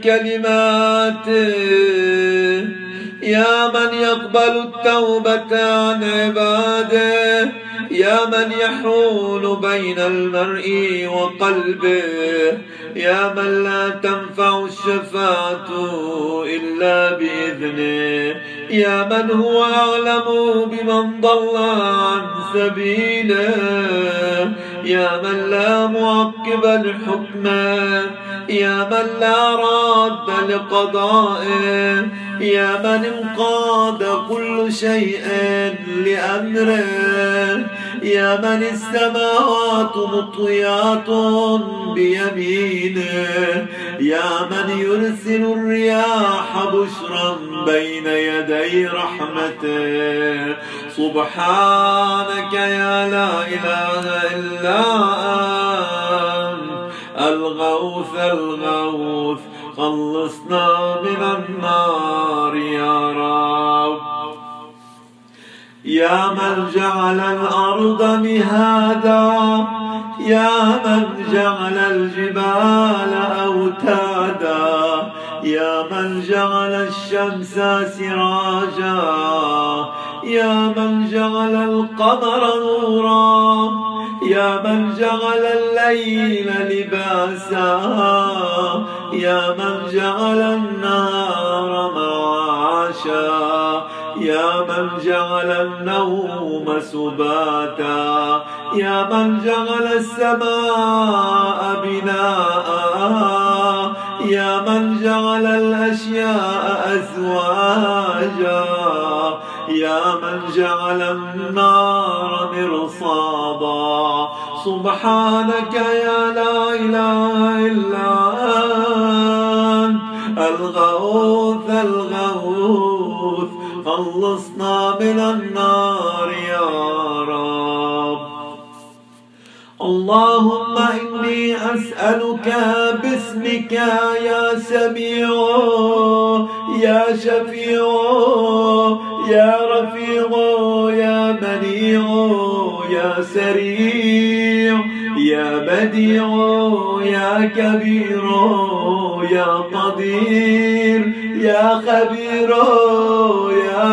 بكلماته، يا من يقبل التوبة عن عباده، يا من يحول بين المرء وقلبه، يا من لا تنفع الشفاعة إلا بإذنه، يا من هو أعلم بمن ضل عن سبيله، يا من لا معقب لحكمه، يا من لا راد لقضائه، يا من انقاد كل شيء لأمره، يا من السماوات مطويات بيمينه، يا من يرسل الرياح بشرا بين يدي رحمته. سبحانك يا لا إله إلا أنت الغوث الغوث، خلصنا من النار يا رب. يا من جعل الأرض مهادا، يا من جعل الجبال أوتادا، يا من جعل الشمس سراجا، يا من جعل القمر نورا، يا من جعل الليل لباسا، يا من جعل النهار معاشا، يا من جعل النوم سباتا، يا من جعل السماء بناء، يا من جعل الأشياء أزواجا، يا من جعل النار مرصادا. سبحانك يا لا إله إلا أنت الغوث الغوث، خلصنا من النار يا رب. اللهم إني أسألك باسمك يا سميع يا شفيع يا رفيع يا منيع يا سريع يا بديع يا كبير يا قدير يا خبير يا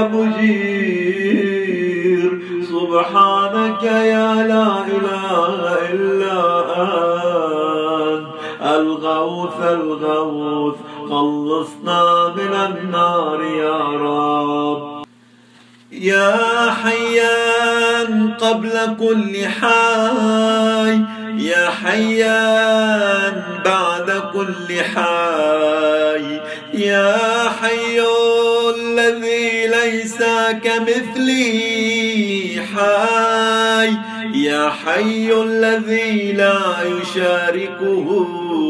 مجير. سبحانك يا لا إله إلا أنت الغوث الغوث، خلصنا من النار يا رب. يا حيان قبل كل حي، يا حيان بعد كل حي، يا حي الذي ليس كمثله حي، يا حي الذي لا يشاركه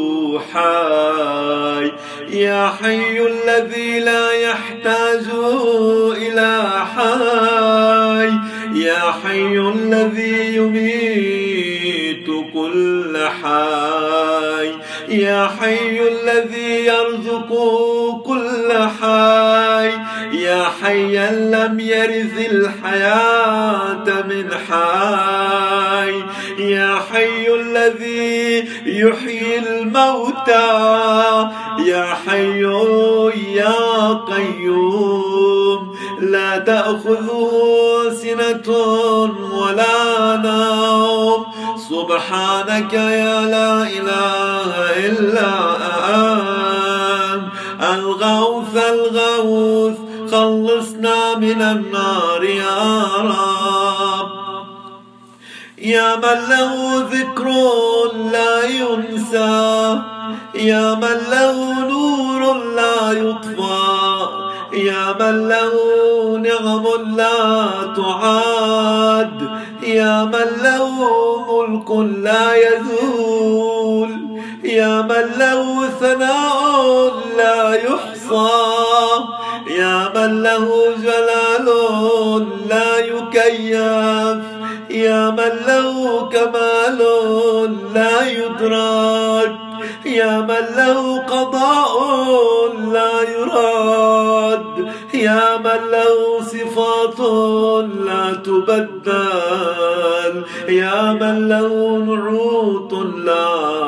حي، يا حي الذي لا يحتاج إلى حي، يا حي الذي يميت كل حي، يا حي الذي يرزق كل حي، يا حيا لم يرث الحياة من حي، يا حي الذي يحيي الموتى، يا حي يا قيوم لا تأخذه سنة ولا نوم. سبحانك يا لا إله إلا أنت الغوث الغوث، خلصنا من النار يا رب. يا من له ذكر لا ينسى، يا من له نور لا يطفى، يا من له نعم لا تعاد، يا من له ملك لا يزول، يا من له ثناء لا يحصى، يا من له جلال لا يكيف، يا من له كمال لا يدرك، يا من له قضاء لا يراد، يا من له صفات لا تبدل، يا من له نعوت لا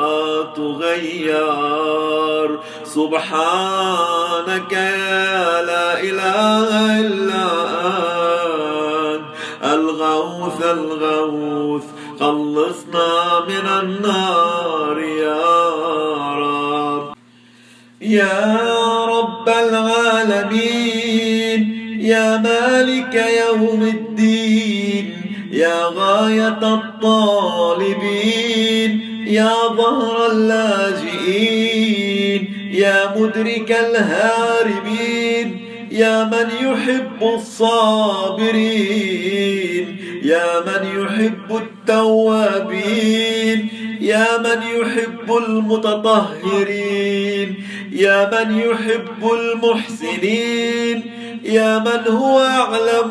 تغير. سبحانك يا لا إله إلا أنت الغوث الغوث، خلصنا من النار يا رب. يا رب العالمين، يا مالك يوم الدين، يا غاية الطالبين، يا ظهر اللاجئين، يا مدرك الهاربين، يا من يحب الصابرين، يا من يحب التوابين، يا من يحب المتطهرين، يا من يحب المحسنين، يا من هو أعلم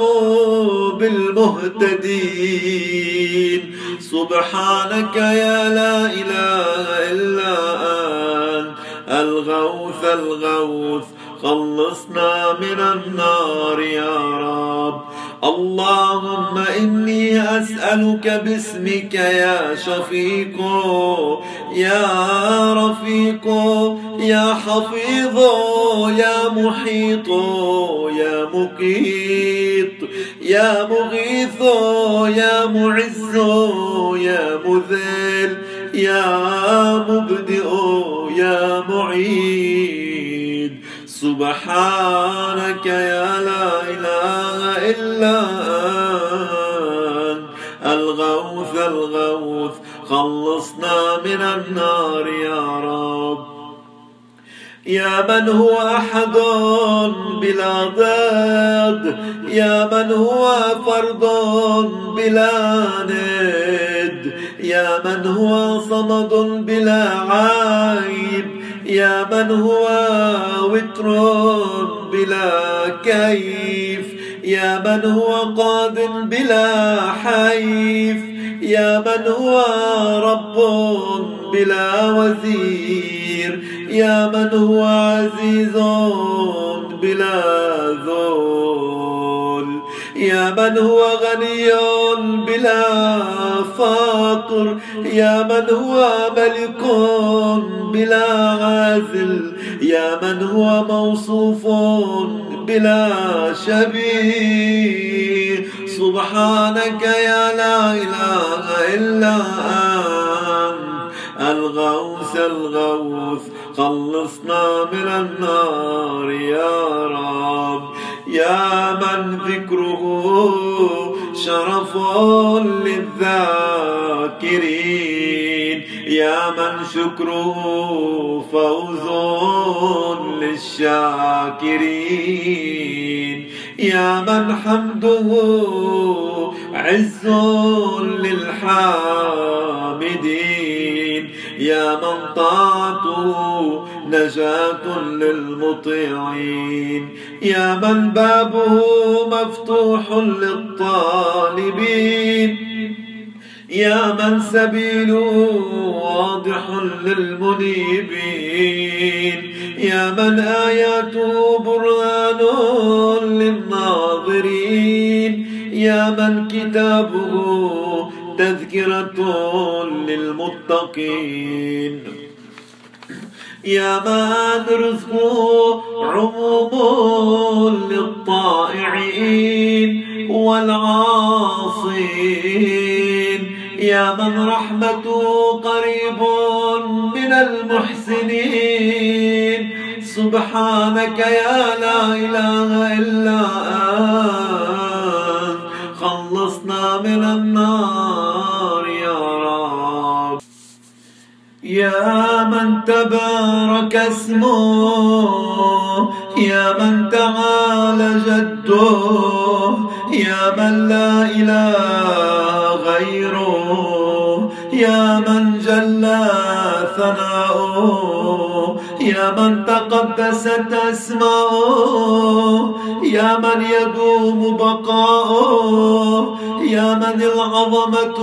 بالمهتدين. سبحانك يا لا إله إلا أنت الغوث الغوث، خلصنا من النار يا رب. اللهم إني أسألك باسمك يا شفيق، يا رفيق، يا حفيظ، يا محيط، يا مقيت، يا مغيث، يا معز، يا مذل، يا مبدئ، يا معيد. سبحانك يا لا إله إلا أنت الغوث الغوث، خلصنا من النار يا رب. يا من هو أحد بلا ضد، يا من هو فرد بلا ند، يا من هو صمد بلا عيب، يا من هو وتر بلا كيف، يا من هو قاد بلا حيف، يا من هو رب بلا وزير، يا من هو عزيز بلا ذل، يا من هو غني بلا فقر، يا من هو ملك بلا عازل، يا من هو موصوف بلا شبيه. سبحانك يا لا إله إلا أنت الغوث الغوث، خلصنا من النار يا رب. يا من ذكره شرف للذاكرين، يا من شكره فوز للشاكرين، يا من حمده عز للحامدين، يا من طاعته نجاة للمطيعين، يا من بابه مفتوح للطالبين، يا من سبيله واضح للمنيبين، يا من آياته برهان للناظرين، يا من كتابه تذكرة للمتقين، يا من رزقه عموم للطائعين والعاصين، يا من رحمته قريب من المحسنين. سبحانك يا لا إله إلا أنت خلصنا من النار يا رب. يا من تبارك اسمه، يا من تعالى جده، يا من لا إله غيره، يا من جل ثناؤه، يا من تقدست أسماؤه، يا من يدوم بقاؤه، يا من العظمة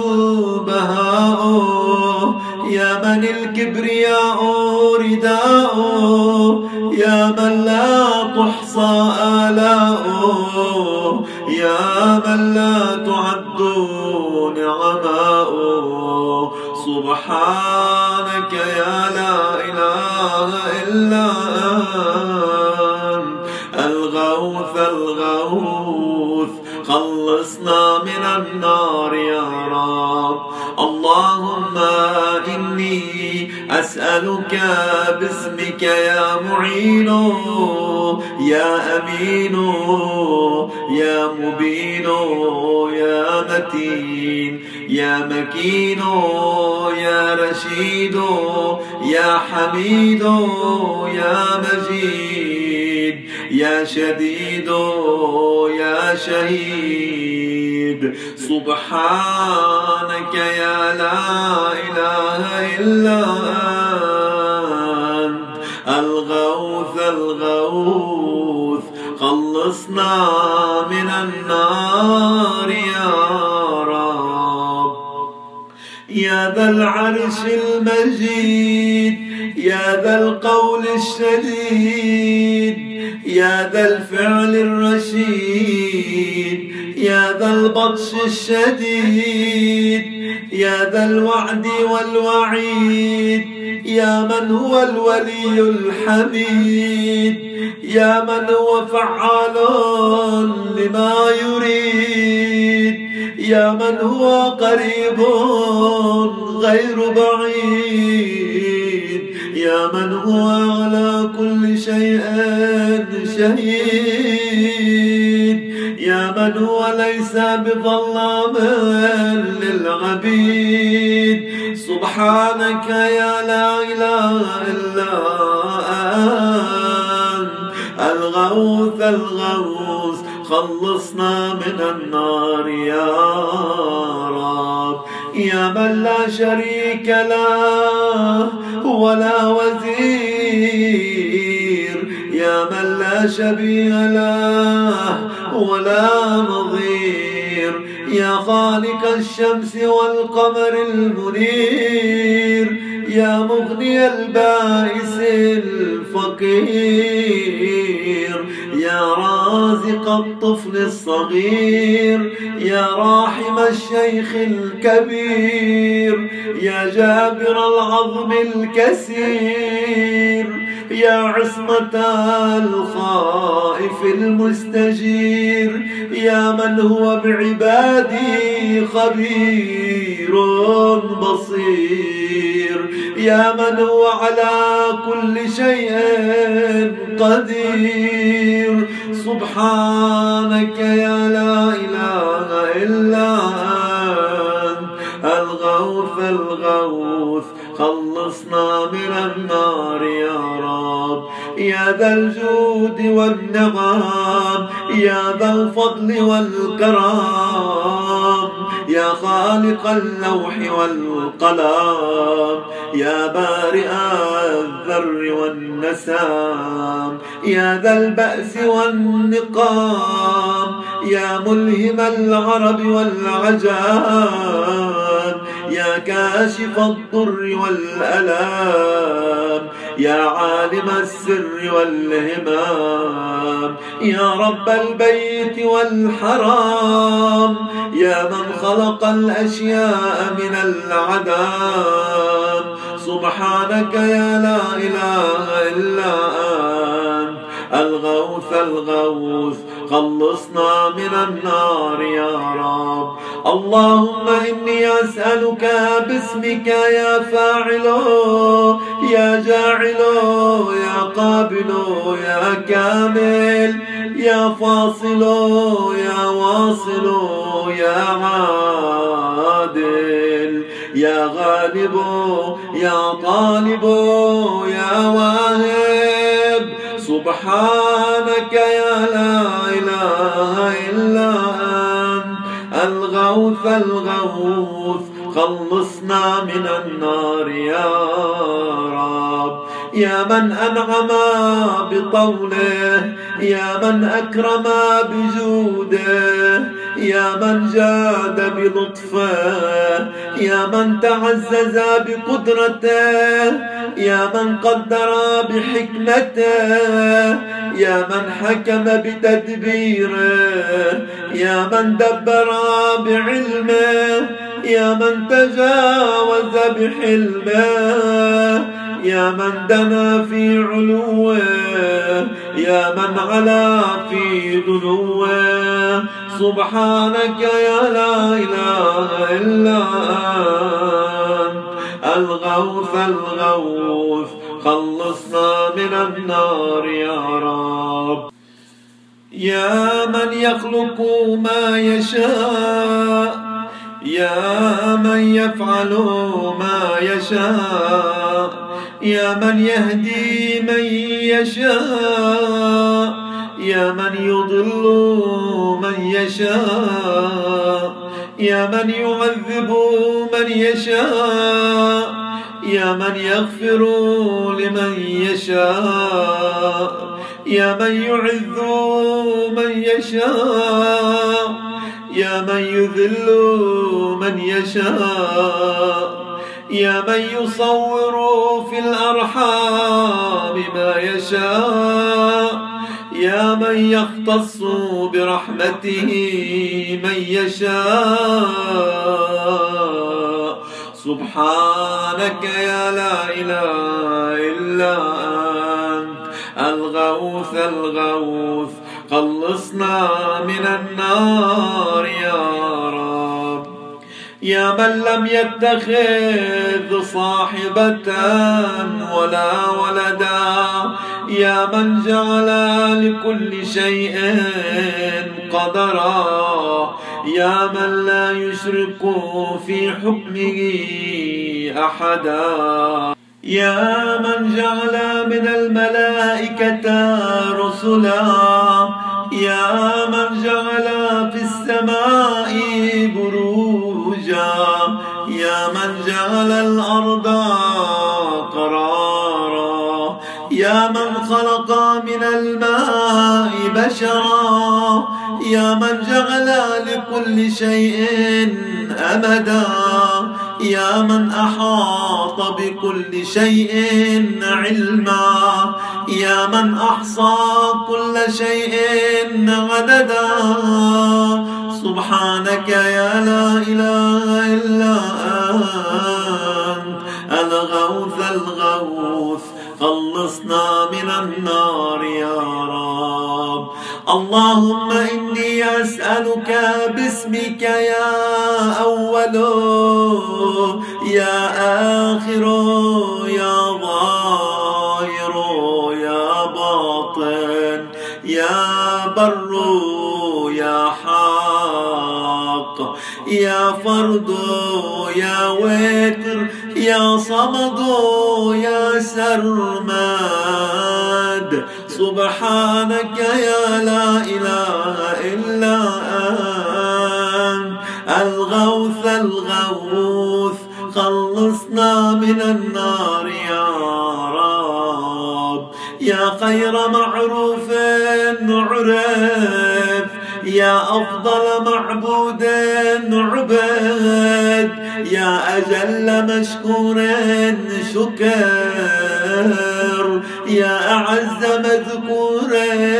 بهاؤه، يا من الكبرياء رداؤه، يا من لا تحصى آلاؤه، يا من لا تعد نعماؤه. سبحانك يا لا إله إلا أنت الغوث الغوث، خلصنا من النار يا رب. اللهم إني أسألك باسمك يا معين يا أمين يا مبين يا متين يا مكين يا رشيد يا حميد يا مجيد يا شديد يا شهيد. سبحانك يا لا إله إلا أنت الغوث الغوث، خلصنا من النار يا رب. يا ذا العرش المجيد، يا ذا القول الشديد، يا ذا الفعل الرشيد، يا ذا البطش الشديد، يا ذا الوعد والوعيد، يا من هو الولي الحميد، يا من هو فعال لما يريد، يا من هو قريب غير بعيد، يا من هو على كل شيء شهيد، يا من هو ليس بظلام للعبيد. سبحانك يا لا إله إلا أنت الغوث الغوث، خلصنا من النار يا رب. يا من لا شريك له ولا وزير، يا من لا شبيه له ولا نظير، يا خالق الشمس والقمر المنير، يا مغني البائس الفقير، يا رازق الطفل الصغير، يا راحم الشيخ الكبير، يا جابر العظم الكسير، يا عصمة الخائف المستجير، يا من هو بعبادي خبير بصير، يا من هو على كل شيء قدير. سبحانك يا لا إله إلا أنت الغوث الغوث، خلصنا من النار يا رب. يا ذا الجود والنعم، يا ذا الفضل والكرم، يا خالق اللوح والقلم، يا بارئ الذر والنسام، يا ذا البأس والنقام، يا ملهم العرب والعجام، يا كاشف الضر والألام، يا عالم السر والهمام، يا رب البيت والحرام، يا من خلق الأشياء من العدم. سبحانك يا لا إله إلا أنت الغوث الغوث، خلصنا من النار يا رب. اللهم إني أسألك باسمك يا فاعل يا جاعل يا قابل يا كامل يا فاصل يا واصل يا عادل يا غالب يا طالب يا واهب. سبحانك يا لا إله إلا أنت الغوث الغوث، خلصنا من النار يا رب. يا من أنعم بطوله، يا من أكرم بجوده، يا من جاد بلطفه، يا من تعزز بقدرته، يا من قدر بحكمته، يا من حكم بتدبيره، يا من دبر بعلمه، يا من تجاوز بحلمه، يا من دنا في علوه، يا من علا في دنوه. سبحانك يا لا إله إلا أنت الغوث الغوث، خلصنا من النار يا رب. يا من يخلق ما يشاء، يا من يفعل ما يشاء، يا من يهدي من يشاء، يا من يضل من يشاء، يا من يعذب من يشاء، يا من يغفر لمن يشاء، يا من يعز من يشاء، يا من يذل من يشاء، يا من يصور في الأرحام ما يشاء، يا من يختص برحمته من يشاء. سبحانك يا لا إله إلا أنت الغوث الغوث، خلصنا من النار يا رب. يا من لم يتخذ صاحبة ولا ولدا، يا من جعل لكل شيء قدرا، يا من لا يشرك في حكمه أحدا، يا من جعل من الملائكة رسلا، يا من جعل في السماء بروجا، يا من جعل الأرض قرارا، يا من خلق من الماء بشرا، يا من جعل لكل شيء أمدا، يا من أحاط بكل شيء علما، يا من أحصى كل شيء عددا. سبحانك يا لا إله إلا أنت الغوث الغوث، خلصنا من النار يا رب. اللهم إني أسألك باسمك يا أول يا آخر يا ظاهر يا باطن يا بر يا حق يا فرد يا وتر يا صمد يا سرمد. سبحانك يا لا إله إلا أنت الغوث الغوث، خلصنا من النار يا رب. يا خير معروف عرف، يا أفضل معبود عبد، يا أجل مشكور شكر، يا أعز مذكور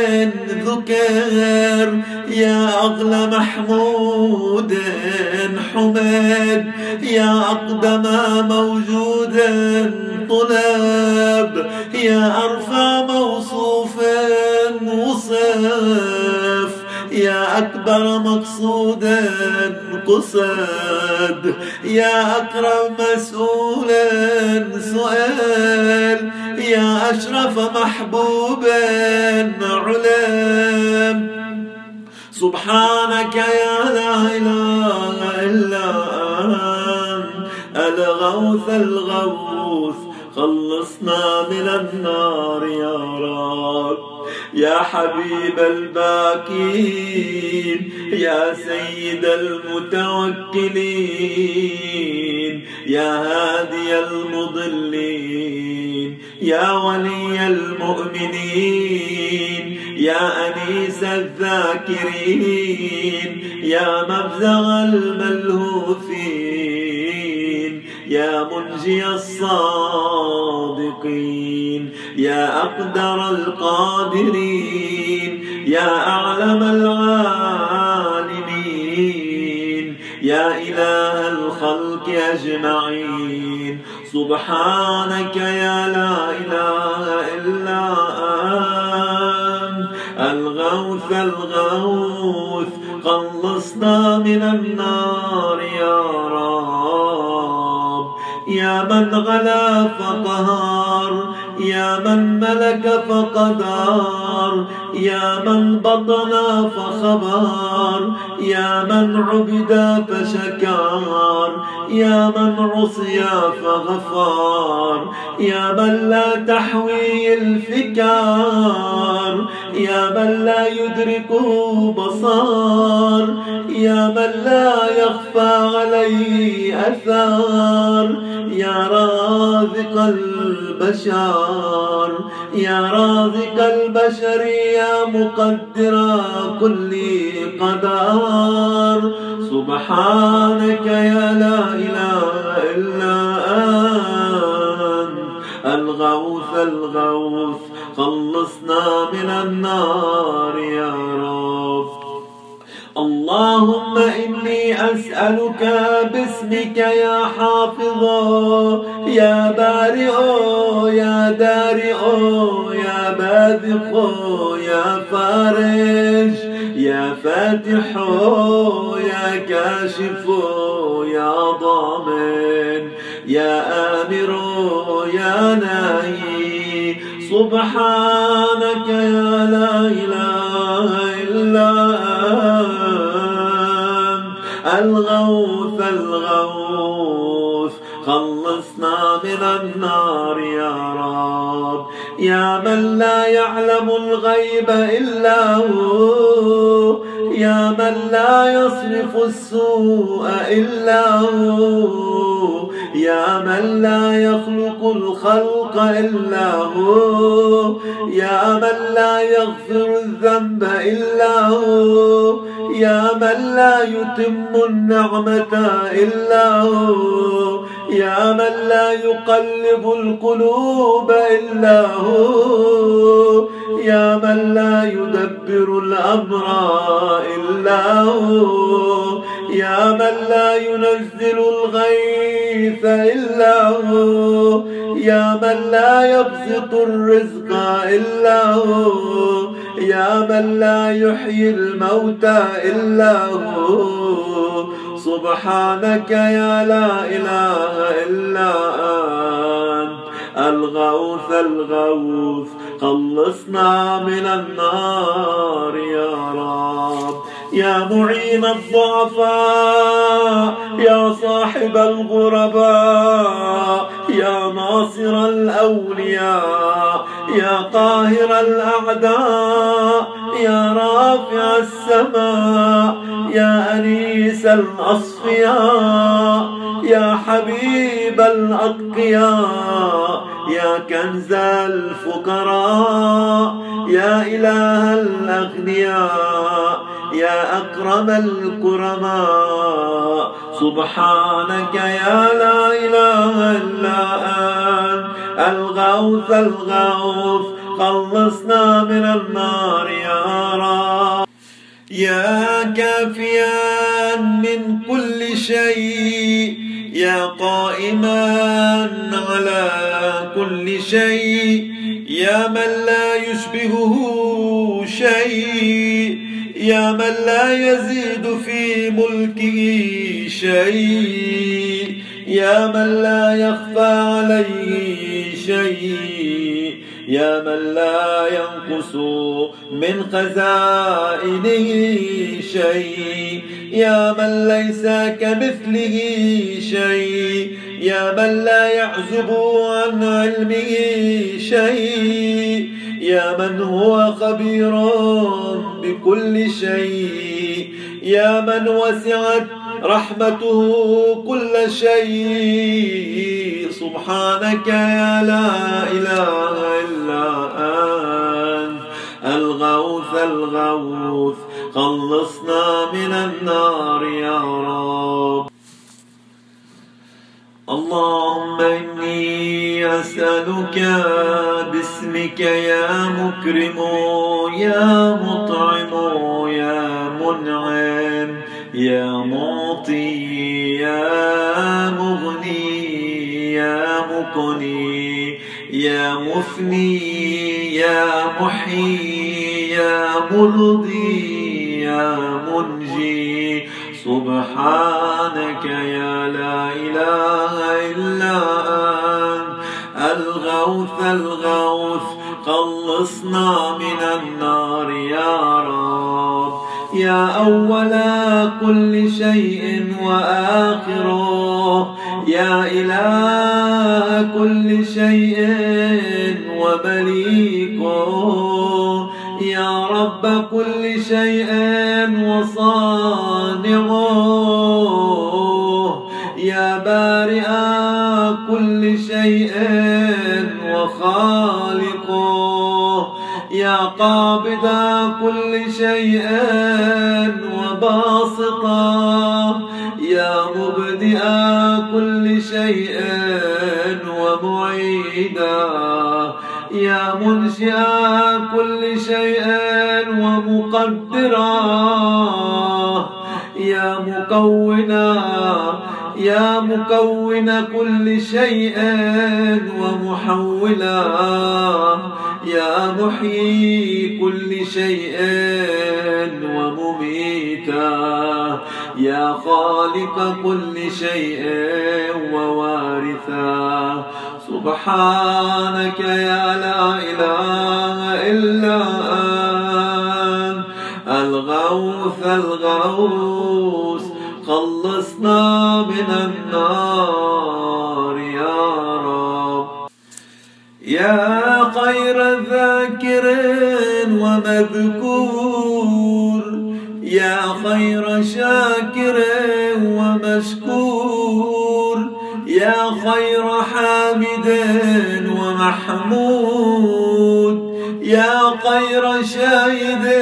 ذكر، يا أغلى محمود حمد، يا أقدم موجود طلب، يا أرفع موصوف وصف، يا أكبر مقصود قصد، يا أكرم مسؤول سؤال، يا أشرف محبوب علم. سبحانك يا لا إله إلا أنت الغوث الغوث، خلصنا من النار يا رب. يا حبيب الباكين، يا سيد المتوكلين، يا هادي المضلين، يا ولي المؤمنين، يا أنيس الذاكرين، يا مبزغ الملهوفين، يا منجي الصادقين، يا أقدر القادرين، يا أعلم العالمين، يا إله الخلق أجمعين. سبحانك يا لا إله إلا أنت الغوث الغوث، خلصنا من النار يا رب. يا من غلا فقهار، يا من ملك فقدار، يا من بطن فخبر، يا من عبد فشكر، يا من عصي فغفر، يا من لا تحوي الفكر، يا من لا يدركه بصر، يا من لا يخفى عليه أثر، يا رازق البشر، يا رازق البشر، يا مقدر كل قدر. سبحانك يا لا إله إلا أنت الغوث الغوث، خلصنا من النار يا رب. اللهم إني أسألك باسمك يا حافظ، يا بارئ، يا دارئ، يا باذخ، يا فارج، يا فاتح، يا كاشف، يا ضامن، يا آمر، يا ناهي. سبحانك يا لا إله إلا أنت الغوث الغوث، خلصنا من النار يا رب. يا من لا يعلم الغيب إلا هو، يا من لا يصرف السوء إلا هو، يا من لا يخلق الخلق إلا هو، يا من لا يغفر الذنب إلا هو، يا من لا يتم النعمة إلا هو، يا من لا يقلب القلوب إلا هو، يا من لا يدبر الأمر إلا هو، يا من لا ينزل الغيث إلا هو، يا من لا يبسط الرزق إلا هو، يا من لا يحيي الموتى إلا هو. سبحانك يا لا إله إلا أنت الغوث الغوث، خلصنا من النار يا رب. يا معين الضعفاء، يا صاحب الغرباء، يا ناصر الأولياء، يا قاهر الأعداء، يا رافع السماء، يا أنيس الأصفياء، يا حبيب الأتقياء، يا كنز الفقراء، يا إله الأغنياء، يا أكرم الكرماء. سبحانك يا لا إله إلا أنت الغوث الغوث، خلصنا من النار يا رب. يا كافيا من كل شيء، يا قائما على كل شيء، يا من لا يشبهه شيء، يا من لا يزيد في ملكه شيء، يا من لا يخفى عليه شيء، يا من لا ينقص من خزائنه شيء، يا من ليس كمثله شيء، يا من لا يعزب عن علمه شيء، يا من هو خبير بكل شيء، يا من وسعت رحمته كل شيء. سبحانك يا لا إله إلا أنت الغوث الغوث، خلصنا من النار يا رب. اللهم إني أسألك باسمك يا مكرم يا مطعم يا منعم يا معطي يا مغني يا مقني يا مفني يا محيي يا مرضي يا منجي. سبحانك يا لا إله إلا أنت الغوث الغوث، خلصنا من النار يا رب. يا أول كل شيء وآخره، يا إله كل شيء ومليكه، يا رب كل شيء وصانعه، يا بارئ كل شيء وخالقه، يا قابض كل شيء وباسطه، يا مبدئ كل شيء ومعيدا، يا منشئ كل شيء ومقدرا، يا مكونا يا مكون كل شيء ومحولا، يا محيي كل شيء ومميتا، يا خالق كل شيء ووارثا. سبحانك يا لا إله إلا أنت الغوث الغوث، خلصنا من النار يا رب. يا خير ذاكر ومذكور، يا خير شاكر ومشكور، يا خير حامد ومحمود، يا خير شاهد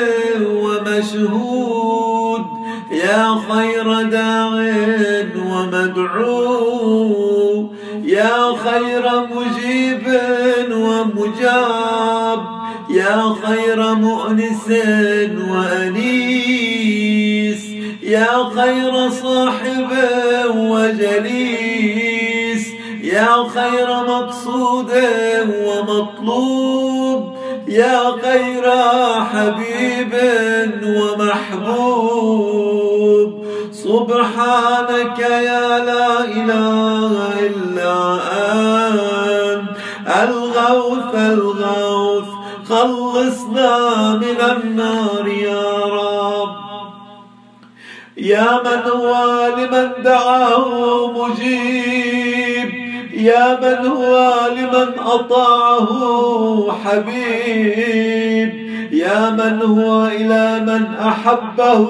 ومشهود، يا خير داع ومدعو، يا خير مجيب ومجاب، يا خير مؤنس وأنيس، يا خير صاحب وجليس، يا خير مقصود ومطلوب، يا خير حبيب ومحبوب. سبحانك يا لا إله إلا أنت الغوث الغوث، خلصنا من النار يا رب. يا من هو لمن دعاه مجيب، يا من هو لمن أطاعه حبيب، يا من هو إلى من أحبه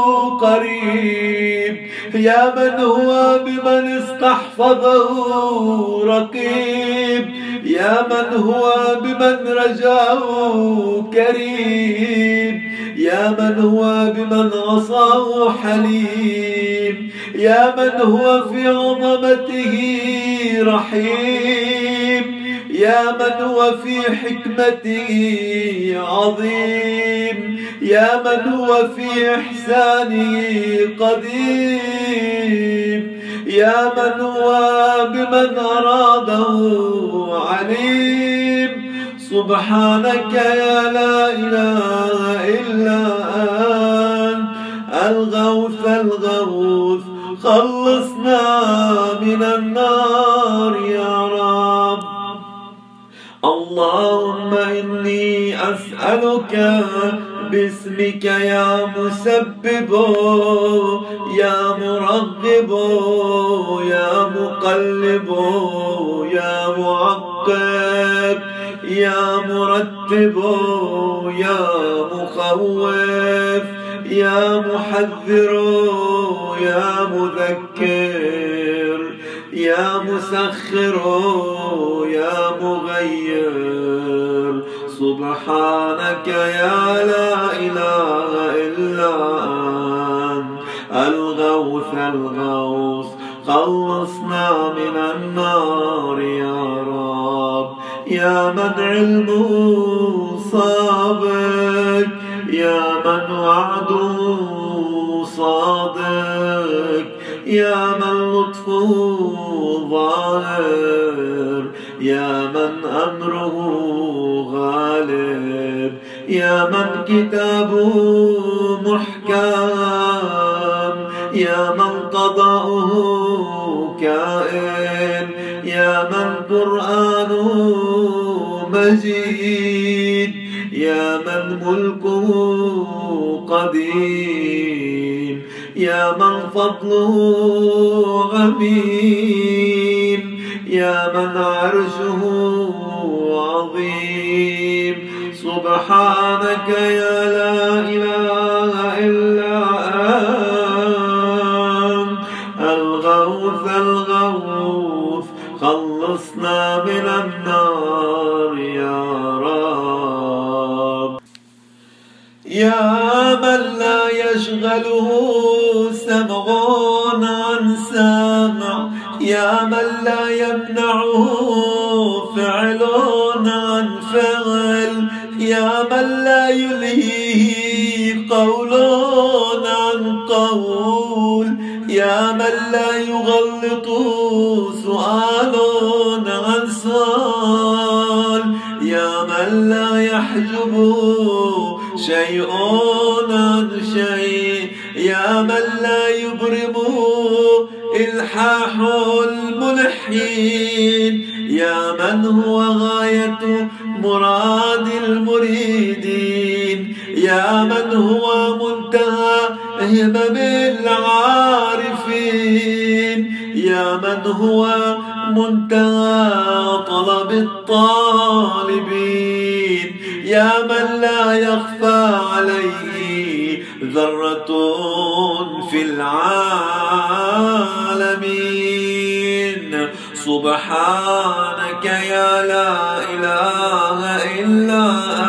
قريب، يا من هو بمن استحفظه رقيب، يا من هو بمن رجاه كريم، يا من هو بمن عصاه حليم، يا من هو في عظمته رحيم، يا من هو في حكمته عظيم، يا من هو في إحسانه قديم، يا من هو بمن أراده عليم. سبحانك يا لا إله إلا أنت الغوث الغوث، خلصنا من النار يا رب. اللهم إني أسألك باسمك يا مسبب يا مرغب يا مقلب يا معقب يا مرتب يا مخوف يا محذر يا مذكر يا مسخر يا مغير سبحانك يا لا إله إلا أنت الغوث الغوث خلصنا من النار يا رب يا من علمه صادق يا من وعده صادق يا من لطفه ظاهر يا من أمره غالب يا من كتابه محكم يا من قضاؤه كائن يا من قرآنه مجيد يا من ملكه قديم يا من فضله عميم يا من عرشه عظيم سبحانك يا لا إله إلا أنت الغوث الغوث خلصنا من النار يا رب يا من لا يشغله سمع عن سامع يا من لا يمنعه فعل عن فعل يا من لا يلهيه قول عن قول يا من لا يغلطه سؤال عن سؤال يا من لا يحجبه شيء عن شيء يا من لا يبرمه إلحاح الملحين يا من هو غاية مراد المريدين يا من هو منتهى همم العارفين يا من هو منتهى طلب الطالبين يا من لا يخفى عليه ذرة في العالمين سبحانك يا لا إله إلا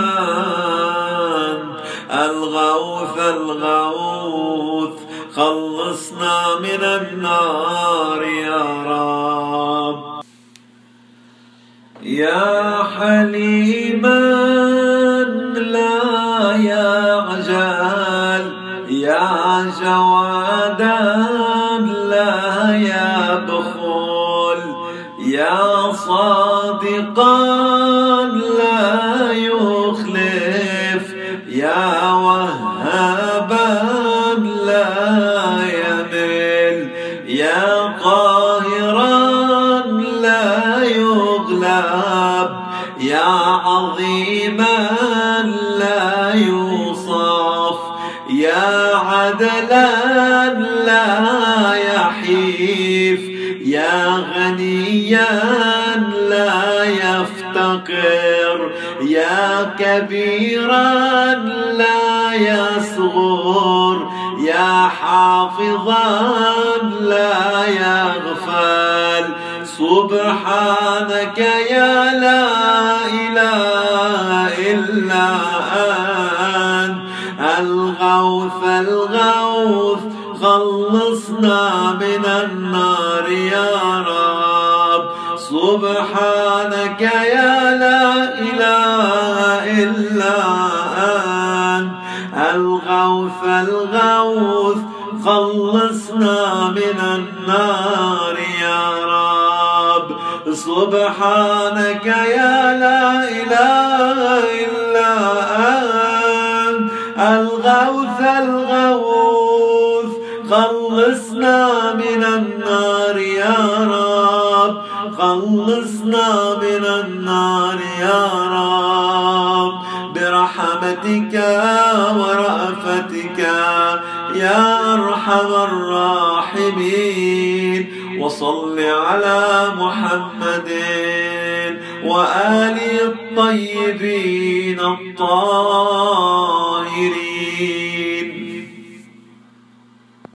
أنت الغوث الغوث خلصنا من النار يا رب يا حليما لا يعجل يا جوادا لا يبخل يا صادقا لا يخلف يا وهابا لا يمل يا قاهرا لا يغلب يا عظيما لا يوصف يا عدلا لا يحيف يا غنيا لا يفتقر يا كبيرا لا يصغر يا حافظا لا يغفل سبحانك يا لا إله إلا أنت الغوث الغوث خلصنا من النار يا رب سبحانك يا لا إله إلا أنت الغوث الغوث خلصنا من النار يا رب سبحانك يا لا إله إلا أنت الغوث الغوث خلصنا من النار يا رب خلصنا من النار يا برحمتك ورأفتك يا أرحم الراحمين. وصل على محمد وآله الطيبين الطاهرين.